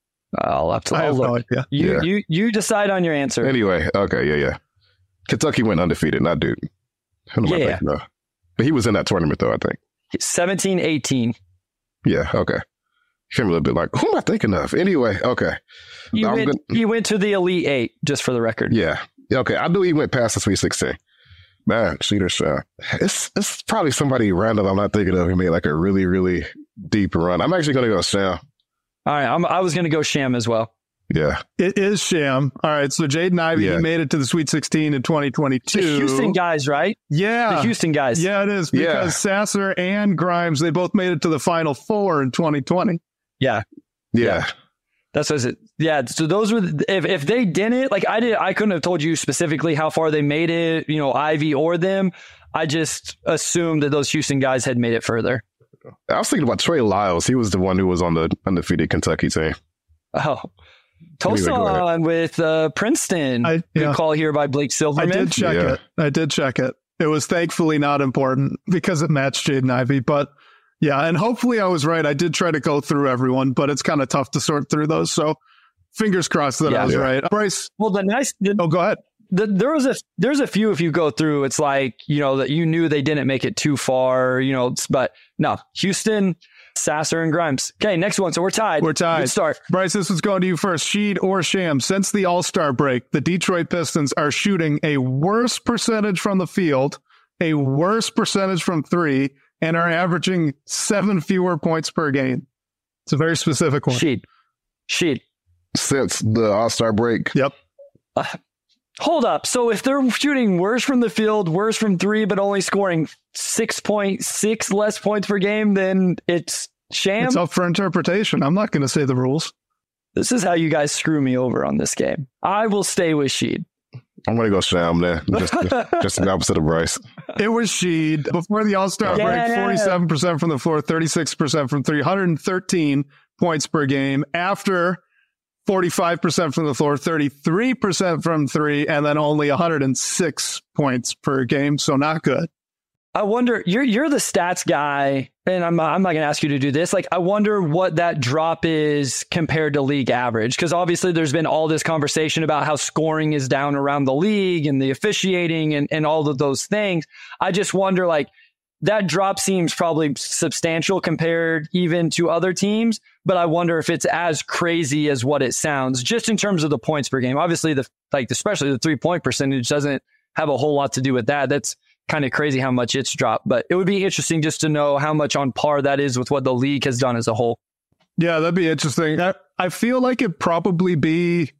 I'll have to I have look. no idea. You, yeah. you, you decide on your answer. Anyway, okay, yeah, yeah. Kentucky went undefeated, not Duke. Who am I yeah. thinking of? But he was in that tournament, though, I think. seventeen eighteen. Yeah, okay. Feel me a little bit like, who am I thinking of? Anyway, okay. He went, gonna, he went to the Elite Eight, just for the record. Yeah. Okay, I knew he went past the Sweet sixteen. Man, Sheet or sham. It's, it's probably somebody random I'm not thinking of who made like a really, really deep run. I'm actually going to go sham. All right, I'm, I was going to go sham as well. Yeah. It is sham. All right, so Jaden Ivey, yeah. he made it to the Sweet sixteen in twenty twenty-two. The Houston guys, right? Yeah. The Houston guys. Yeah, it is because yeah. Sasser and Grimes, they both made it to the Final Four in twenty twenty. Yeah. Yeah. yeah. That's what it. Yeah. So those were, the, if, if they didn't, like I did, I couldn't have told you specifically how far they made it, you know, Ivy or them. I just assumed that those Houston guys had made it further. I was thinking about Trey Lyles. He was the one who was on the undefeated Kentucky team. Oh, Tosan anyway, with uh, Princeton. I, yeah. Good call here by Blake Silverman. I did check yeah. it. I did check it. It was thankfully not important because it matched Jaden Ivey, but yeah, and hopefully I was right. I did try to go through everyone, but it's kind of tough to sort through those. So fingers crossed that yeah. I was yeah. right. Bryce. Well, the nice. The, oh, go ahead. The, there was a there's a few if you go through, it's like, you know, that you knew they didn't make it too far, you know, but no, Houston, Sasser, and Grimes. Okay, next one. So we're tied. We're tied. Good start. Bryce, this was going to you first. Sheed or sham? Since the All-Star break, the Detroit Pistons are shooting a worse percentage from the field, a worse percentage from three, and are averaging seven fewer points per game. It's a very specific one. Sheed. Sheed. Since the All-Star break? Yep. Uh, hold up. So if they're shooting worse from the field, worse from three, but only scoring six point six less points per game, then it's sham? It's up for interpretation. I'm not going to say the rules. This is how you guys screw me over on this game. I will stay with Sheed. I'm going to go sham there. Just, just the opposite of Bryce. It was Sheed. Before the All-Star yeah. break, forty-seven percent from the floor, thirty-six percent from three, one hundred thirteen points per game. After forty-five percent from the floor, thirty-three percent from three, and then only one hundred six points per game. So not good. I wonder, you're you're the stats guy, and I'm I'm not going to ask you to do this. Like, I wonder what that drop is compared to league average, because obviously there's been all this conversation about how scoring is down around the league and the officiating and, and all of those things. I just wonder, like, that drop seems probably substantial compared even to other teams, but I wonder if it's as crazy as what it sounds, just in terms of the points per game. Obviously, the like especially the three point percentage doesn't have a whole lot to do with that. That's kind of crazy how much it's dropped, but it would be interesting just to know how much on par that is with what the league has done as a whole. Yeah, that'd be interesting. I, I feel like it'd probably be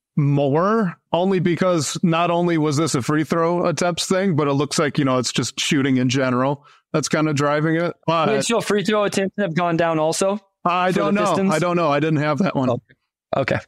more, only because not only was this a free throw attempts thing, but it looks like, you know, it's just shooting in general that's kind of driving it. But Wait, so free throw attempts have gone down also? I don't know. Pistons? I don't know. I didn't have that one. Oh, okay.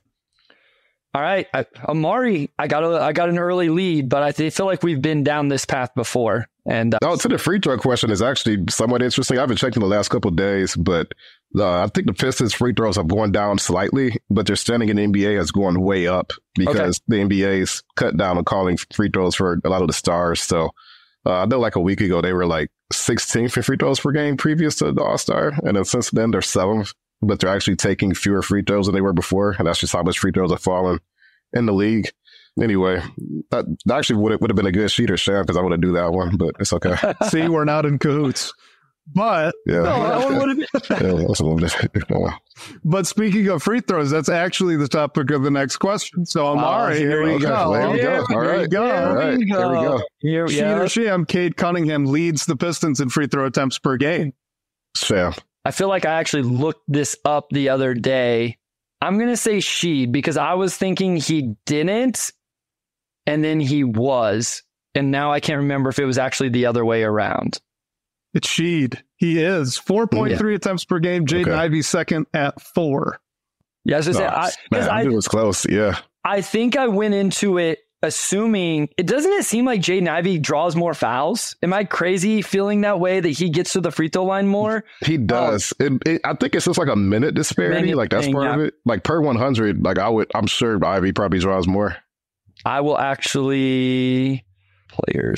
All right, I, Amari, I got a, I got an early lead, but I th- feel like we've been down this path before. And uh, oh, to the free throw question is actually somewhat interesting. I haven't checked in the last couple of days, but uh, I think the Pistons free throws have gone down slightly, but their standing in the N B A has gone way up because okay. the N B A's cut down on calling free throws for a lot of the stars. So uh, I know like a week ago they were like sixteenth in free throws per game previous to the All-Star, and then since then they're seventh. but they're actually taking fewer free throws than they were before. And that's just how much free throws have fallen in the league. Anyway, that, that actually would have, would have been a good sheet or sham because I want to do that one, but it's okay. See, we're not in cahoots. But yeah, no, that one would have been. yeah, that's a little bit. But speaking of free throws, that's actually the topic of the next question. So Amari, oh, here we okay, go. There we go. All right, go. All right, Here we here we go. go. Here, Sheet yeah. or sham, Cade Cunningham leads the Pistons in free throw attempts per game. Sham. I feel like I actually looked this up the other day. I'm going to say Sheed because I was thinking he didn't, and then he was. And now I can't remember if it was actually the other way around. It's Sheed. He is four point three yeah. attempts per game. Jaden okay. Ivey second at four. Yeah, I was going to oh, say, I, man, I, it was close. Yeah. I think I went into it assuming, it doesn't it seem like Jaden Ivey draws more fouls? Am I crazy feeling that way, that he gets to the free throw line more? He does. Um, it, it, I think it's just like a minute disparity. Minute like that's thing, part yeah. of it. Like per one hundred, like I would, I'm sure Ivey probably draws more. I will actually player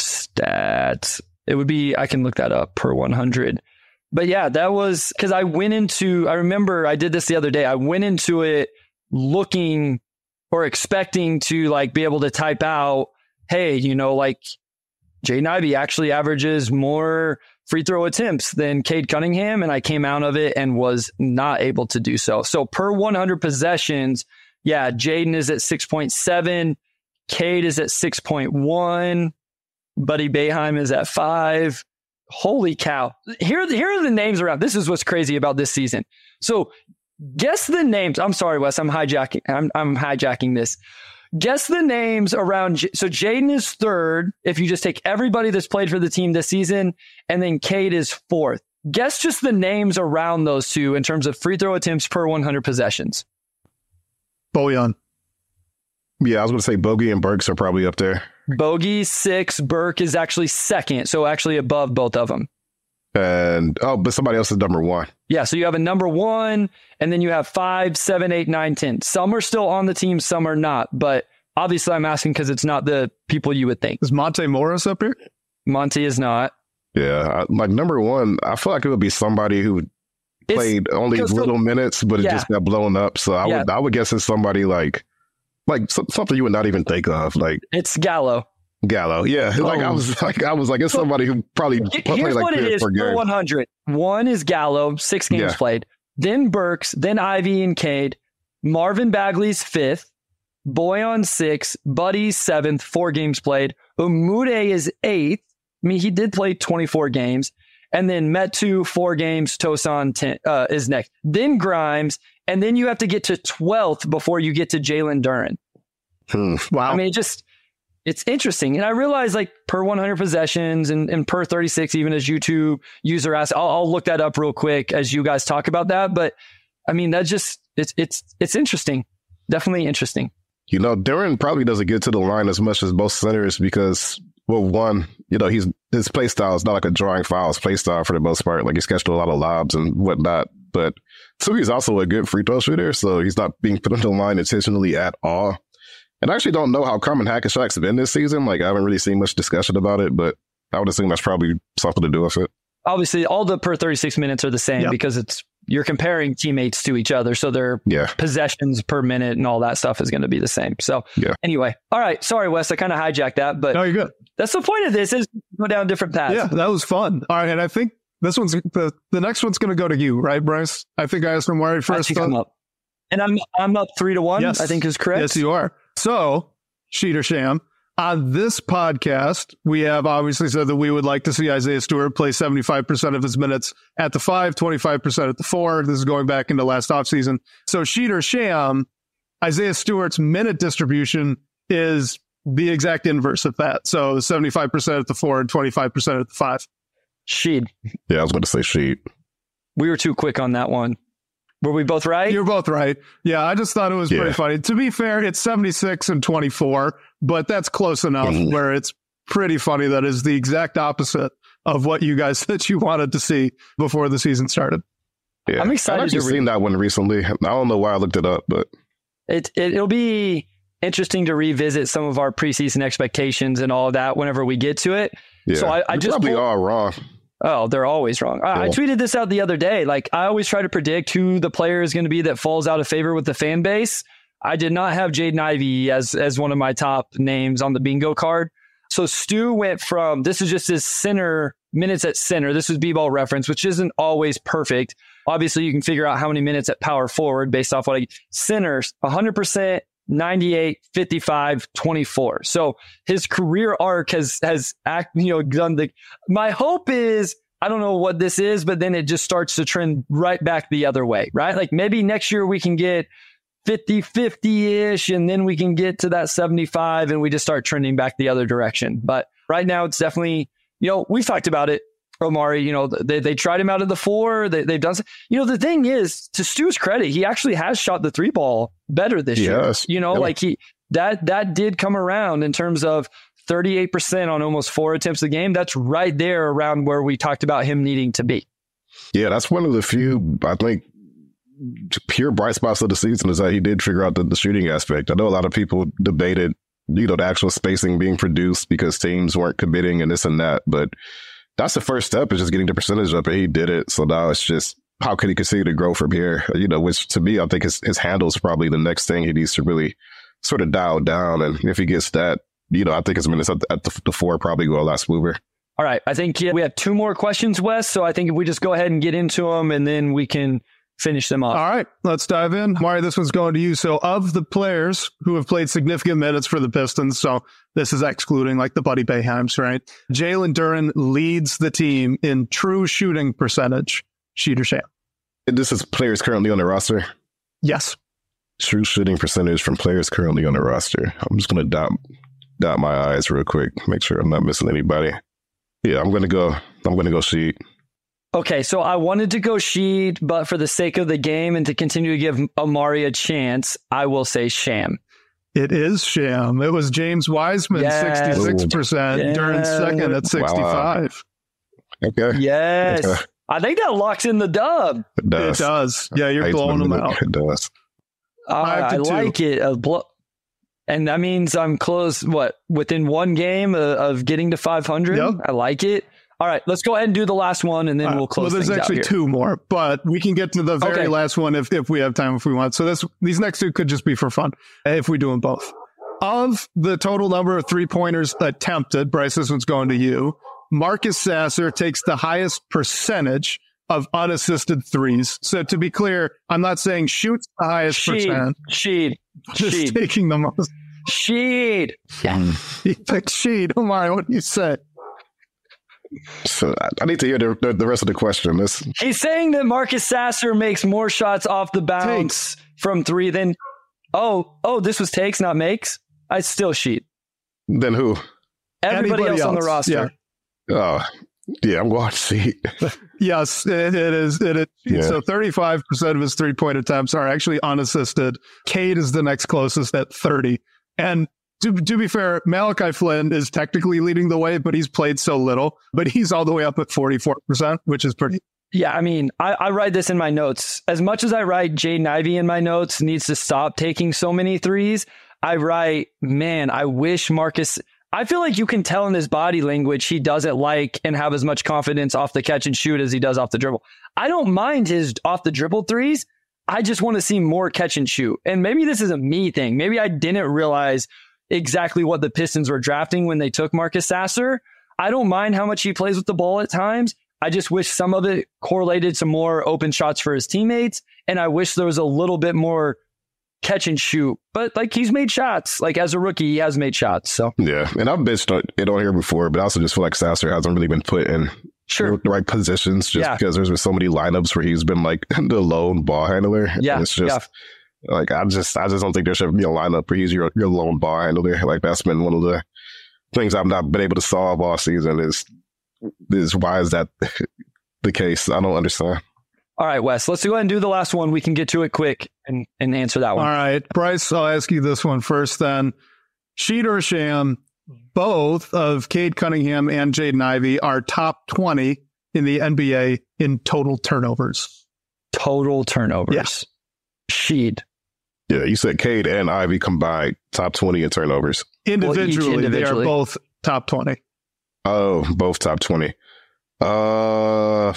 stats. It would be, I can look that up per one hundred. But yeah, that was because I went into, I remember I did this the other day. I went into it looking or expecting to like be able to type out, hey, you know, like Jaden Ivey actually averages more free throw attempts than Cade Cunningham. And I came out of it and was not able to do so. So per one hundred possessions, yeah, Jaden is at six point seven. Cade is at six point one. Buddy Boeheim is at five. Holy cow. Here, here are the names around. This is what's crazy about this season. So guess the names. I'm sorry, Wes. I'm hijacking. I'm, I'm hijacking this. Guess the names around. So Jaden is third. If you just take everybody that's played for the team this season, and then Cade is fourth. Guess just the names around those two in terms of free throw attempts per one hundred possessions. Bojan. Yeah, I was going to say Bogey and Burks are probably up there. Bogey six, Burke is actually second, so actually above both of them. And oh, but somebody else is number one. Yeah, so you have a number one, and then you have five, seven, eight, nine, ten. Some are still on the team, some are not. But obviously, I'm asking because it's not the people you would think. Is Monte Morris up here? Monte is not. Yeah, I, like number one, I feel like it would be somebody who played it's, only little so, minutes, but it yeah. just got blown up. So I yeah. would, I would guess it's somebody like. Like something you would not even think of, like it's Gallo. Gallo, yeah. Oh. Like I was, like I was, like it's somebody who probably here's played like what it is for one hundred. One is Gallo, six games yeah. played. Then Burks, then Ivey and Cade. Marvin Bagley's fifth. Bojan six. Buddy seventh. Four games played. Umude is eighth. I mean, he did play twenty-four games. And then Metu four games. Tosan ten uh, is next. Then Grimes. And then you have to get to twelfth before you get to Jalen Duren. Hmm. Wow. I mean, it just, it's interesting. And I realize like per one hundred possessions and, and per thirty-six, even as YouTube user asks, I'll, I'll look that up real quick as you guys talk about that. But I mean, that just, it's, it's, it's interesting. Definitely interesting. You know, Duren probably doesn't get to the line as much as most centers because, well, one, you know, he's, his play style is not like a drawing fouls play style for the most part. Like he's catching a lot of lobs and whatnot. But two, he's also a good free throw shooter, so he's not being put on the line intentionally at all. And I actually don't know how common hack and shack's been this season. Like I haven't really seen much discussion about it, but I would assume that's probably something to do with it. Obviously, all the per thirty-six minutes are the same yep. because it's you're comparing teammates to each other, so their yeah. possessions per minute and all that stuff is going to be the same. So yeah. anyway, all right. Sorry, Wes, I kind of hijacked that, but no, you're good. That's the point of this: is go down different paths. Yeah, that was fun. All right, and I think. This one's the, the next one's going to go to you, right, Bryce? I think I asked him where first. I think I'm up. And I'm I'm up three to one, yes. I think is correct. Yes, you are. So, Sheet or Sham, on this podcast, we have obviously said that we would like to see Isaiah Stewart play seventy-five percent of his minutes at the five, twenty-five percent at the four. This is going back into last offseason. So, Sheet or Sham, Isaiah Stewart's minute distribution is the exact inverse of that. So, seventy-five percent at the four and twenty-five percent at the five. Sheed. Yeah, I was going to say Sheed. We were too quick on that one. Were we both right? You're both right. Yeah, I just thought it was yeah. pretty funny. To be fair, it's seventy-six and twenty-four, but that's close enough mm. where it's pretty funny. That is the exact opposite of what you guys that you wanted to see before the season started. Yeah, I'm excited I've actually to re- seen that one recently. I don't know why I looked it up, but it, it it'll be interesting to revisit some of our preseason expectations and all of that whenever we get to it. Yeah, so I, I You're just probably pulled, all wrong. Oh, they're always wrong. I, I tweeted this out the other day. Like, I always try to predict who the player is going to be that falls out of favor with the fan base. I did not have Jaden Ivey as, as one of my top names on the bingo card. So Stu went from, this is just his center, minutes at center. This is B-ball reference, which isn't always perfect. Obviously, you can figure out how many minutes at power forward based off what I, centers, one hundred percent, ninety-eight, fifty-five, twenty-four. So his career arc has, has act, you know, done the, my hope is, I don't know what this is, but then it just starts to trend right back the other way, right? Like maybe next year we can get fifty fifty-ish and then we can get to that seventy-five and we just start trending back the other direction. But right now it's definitely, you know, we've talked about it. Omari, you know, they they tried him out of the four. They, they've done, you know, the thing is, to Stu's credit, he actually has shot the three ball better this yes. year. You know, yep. like he, that, that did come around in terms of thirty-eight percent on almost four attempts a game. That's right there around where we talked about him needing to be. Yeah, that's one of the few, I think, pure bright spots of the season is that he did figure out the, the shooting aspect. I know a lot of people debated, you know, the actual spacing being produced because teams weren't committing and this and that, but that's the first step, is just getting the percentage up, and he did it. So now it's just, how can he continue to grow from here? You know, which to me, I think his, his handle is probably the next thing he needs to really sort of dial down. And if he gets that, you know, I think his minutes at the, at the, the four probably go a lot smoother. All right. I think yeah, we have two more questions, Wes. So I think if we just go ahead and get into them and then we can finish them off. All right, let's dive in. Mari, this one's going to you. So of the players who have played significant minutes for the Pistons, so this is excluding like the Buddy Boeheims, right? Jalen Duren leads the team in true shooting percentage. Sheet or sham? This is players currently on the roster? Yes. True shooting percentage from players currently on the roster. I'm just going to dot, dot my I's real quick, make sure I'm not missing anybody. Yeah, I'm going to go, I'm going to go sheet. Okay, so I wanted to go sheet, but for the sake of the game and to continue to give Omari a chance, I will say sham. It is sham. It was James Wiseman, yes. sixty-six percent. Yes. Duren second at sixty-five. Wow. Okay. Yes. Okay. I think that locks in the dub. It does. It does. Yeah, you're blowing them out. It does. Uh, I two. like it. Uh, blo- and that means I'm close, what, within one game of, of getting to five hundred? Yep. I like it. All right, let's go ahead and do the last one, and then Uh, we'll close Well, there's things actually out here. two more, but we can get to the very Okay. last one if, if we have time, if we want. So this these next two could just be for fun if we do them both. Of the total number of three-pointers attempted, Bryce, this one's going to you. Marcus Sasser takes the highest percentage of unassisted threes. So to be clear, I'm not saying shoots the highest Sheed, percent. Sheed, Just Sheed, taking the most. Sheed. He picked Sheed. Omari, what do you say? So I, I need to hear the, the, the rest of the question. This He's saying that Marcus Sasser makes more shots off the bounce Takes. from three than, oh, oh, this was takes, not makes? I still sheet. Then who? Everybody Anybody else, on the else, roster. yeah. Oh, yeah, I'm going to see. Yes, it, it is. It is. Yeah. So thirty-five percent of his three-point attempts are actually unassisted. Cade is the next closest at thirty. And to, to be fair, Malachi Flynn is technically leading the way, but he's played so little. But he's all the way up at forty-four percent, which is pretty. Yeah, I mean, I, I write this in my notes. As much as I write Jaden Ivey in my notes needs to stop taking so many threes, I write, man, I wish Marcus... I feel like you can tell in his body language he doesn't like and have as much confidence off the catch and shoot as he does off the dribble. I don't mind his off the dribble threes. I just want to see more catch and shoot. And maybe this is a me thing. Maybe I didn't realize exactly what the Pistons were drafting when they took Marcus Sasser. I don't mind how much he plays with the ball at times. I just wish some of it correlated to more open shots for his teammates. And I wish there was a little bit more catch and shoot, but like he's made shots. Like as a rookie, he has made shots. So Yeah, and I've bitched it on here before, but I also just feel like Sasser hasn't really been put in sure, the right positions just Yeah. because there's been so many lineups where he's been like the lone ball handler. Yeah, And it's just yeah. like I just I just don't think there should be a lineup where he's your your lone ball handler. Like that's been one of the things I've not been able to solve all season. Is is why is that the case? I don't understand. All right, Wes, let's go ahead and do the last one. We can get to it quick and, and answer that one. All right, Bryce, I'll ask you this one first then. Sheet or sham, both of Cade Cunningham and Jaden Ivey are top twenty in the N B A in total turnovers. Total turnovers. Yes. Sheed. Yeah, you said Cade and Ivy combined top twenty in turnovers. Individually, individually. they are both top twenty. Oh, both top twenty. Uh,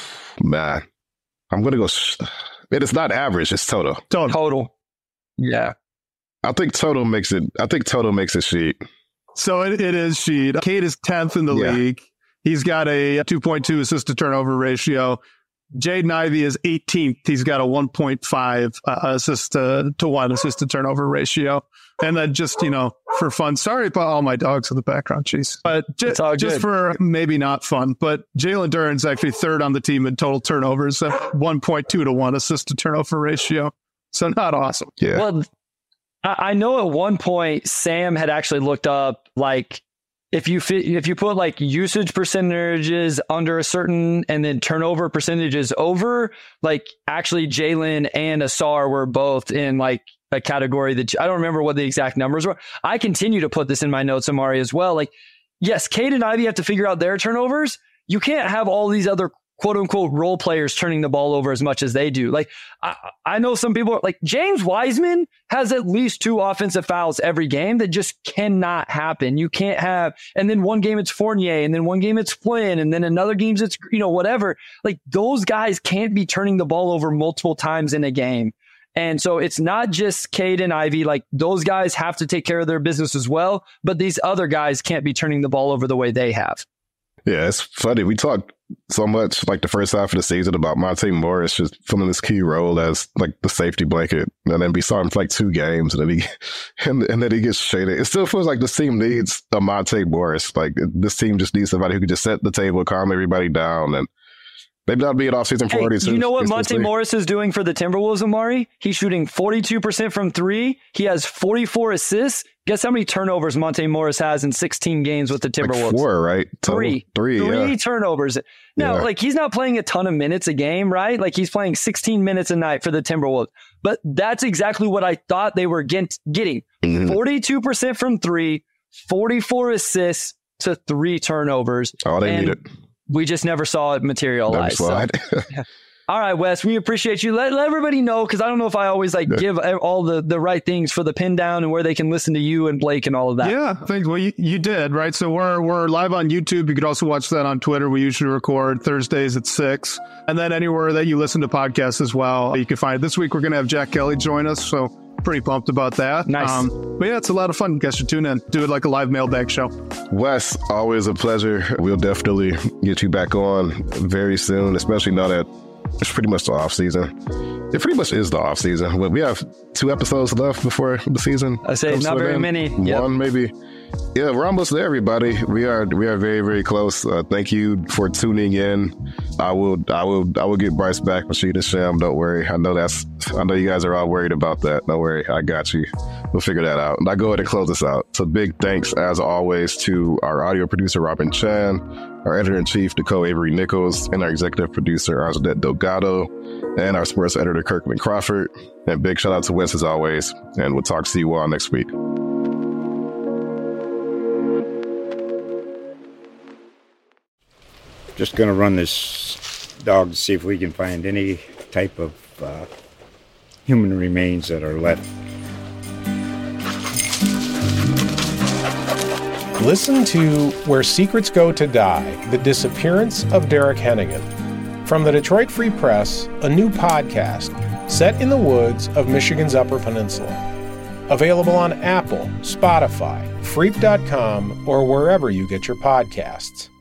man, I'm going to go. Sh- it is not average. It's total. Total. Total. Yeah. I think total makes it. I think total makes it Sheed. So it, it is Sheed. Cade is tenth in the Yeah. league. He's got a two point two assist to turnover ratio. Jaden Ivey is eighteenth. He's got a one point five uh, assist to, to one assist to turnover ratio. And then just, you know, for fun, sorry about all my dogs in the background, jeez. But ju- It's all just good. for maybe not fun, but Jalen Duren's actually third on the team in total turnovers, at one point two to one assist to turnover ratio. So not awesome. Yeah. Well, I I know at one point Sam had actually looked up, like, if you fit, if you put like usage percentages under a certain and then turnover percentages over, like actually Jalen and Asar were both in like a category that I don't remember what the exact numbers were. I continue to put this in my notes, Amari, as well. Like, yes, Cade and Ivy have to figure out their turnovers. You can't have all these other quote unquote role players turning the ball over as much as they do. Like, I, I know some people are like James Wiseman has at least two offensive fouls every game. That just cannot happen. You can't have, and then one game it's Fournier, and then one game it's Flynn, and then another game's it's, you know, whatever. Like, those guys can't be turning the ball over multiple times in a game. And so it's not just Cade and Ivy. Like, those guys have to take care of their business as well, but these other guys can't be turning the ball over the way they have. Yeah, it's funny. We talked so much like the first half of the season about Monte Morris just filling this key role as like the safety blanket, and then we saw him for like two games, and then he and, and then he gets shaded. It still feels like this team needs a Monte Morris. Like, this team just needs somebody who can just set the table, calm everybody down, and maybe not be an off-season Hey, priority. you know what It's- Monte it's- Morris is doing for the Timberwolves, Amari? He's shooting forty-two percent from three. He has forty-four assists. Guess how many turnovers Monte Morris has in sixteen games with the Timberwolves? Like four, right? Total? Three. Three, Three yeah. turnovers. Now, Yeah. like, he's not playing a ton of minutes a game, right? Like, he's playing sixteen minutes a night for the Timberwolves. But that's exactly what I thought they were get- getting. Mhm. forty-two percent from three, forty-four assists to three turnovers. All they And needed. We just never saw it Never materialize. saw So. it. All right, Wes, we appreciate you. Let, let everybody know, because I don't know if I always like Yeah. give all the, the right things for the pin down and where they can listen to you and Blake and all of that. Yeah, thanks. Well, you, you did, right? So we're we're live on YouTube. You could also watch that on Twitter. We usually record Thursdays at six. And then anywhere that you listen to podcasts as well, you can find it. This week, we're going to have Jack Kelly join us. So pretty pumped about that. Nice. Um, but yeah, it's a lot of fun. Guys should tune in. Do it like a live mailbag show. Wes, always a pleasure. We'll definitely get you back on very soon, especially now that it's pretty much the off season. It pretty much is the off season. But we have two episodes left before the season. I say comes not to an very end. many. Yep. One maybe. Yeah, we're almost there, everybody. We are we are very, very close. Uh, thank you for tuning in. I will I will I will get Bryce back from Sheed and Sham. Don't worry. I know that's I know you guys are all worried about that. Don't worry. I got you. We'll figure that out. And I go ahead and close this out. So big thanks as always to our audio producer Robin Chan, our editor-in-chief, Nicole Avery Nichols, and our executive producer, Arzenet Delgado, and our sports editor, Kirkman Crawford. And big shout out to Wes as always. And we'll talk to you all next week. Just going to run this dog to see if we can find any type of uh, human remains that are left. Listen to Where Secrets Go to Die, The Disappearance of Derek Hennigan. From the Detroit Free Press, a new podcast set in the woods of Michigan's Upper Peninsula. Available on Apple, Spotify, Freep dot com, or wherever you get your podcasts.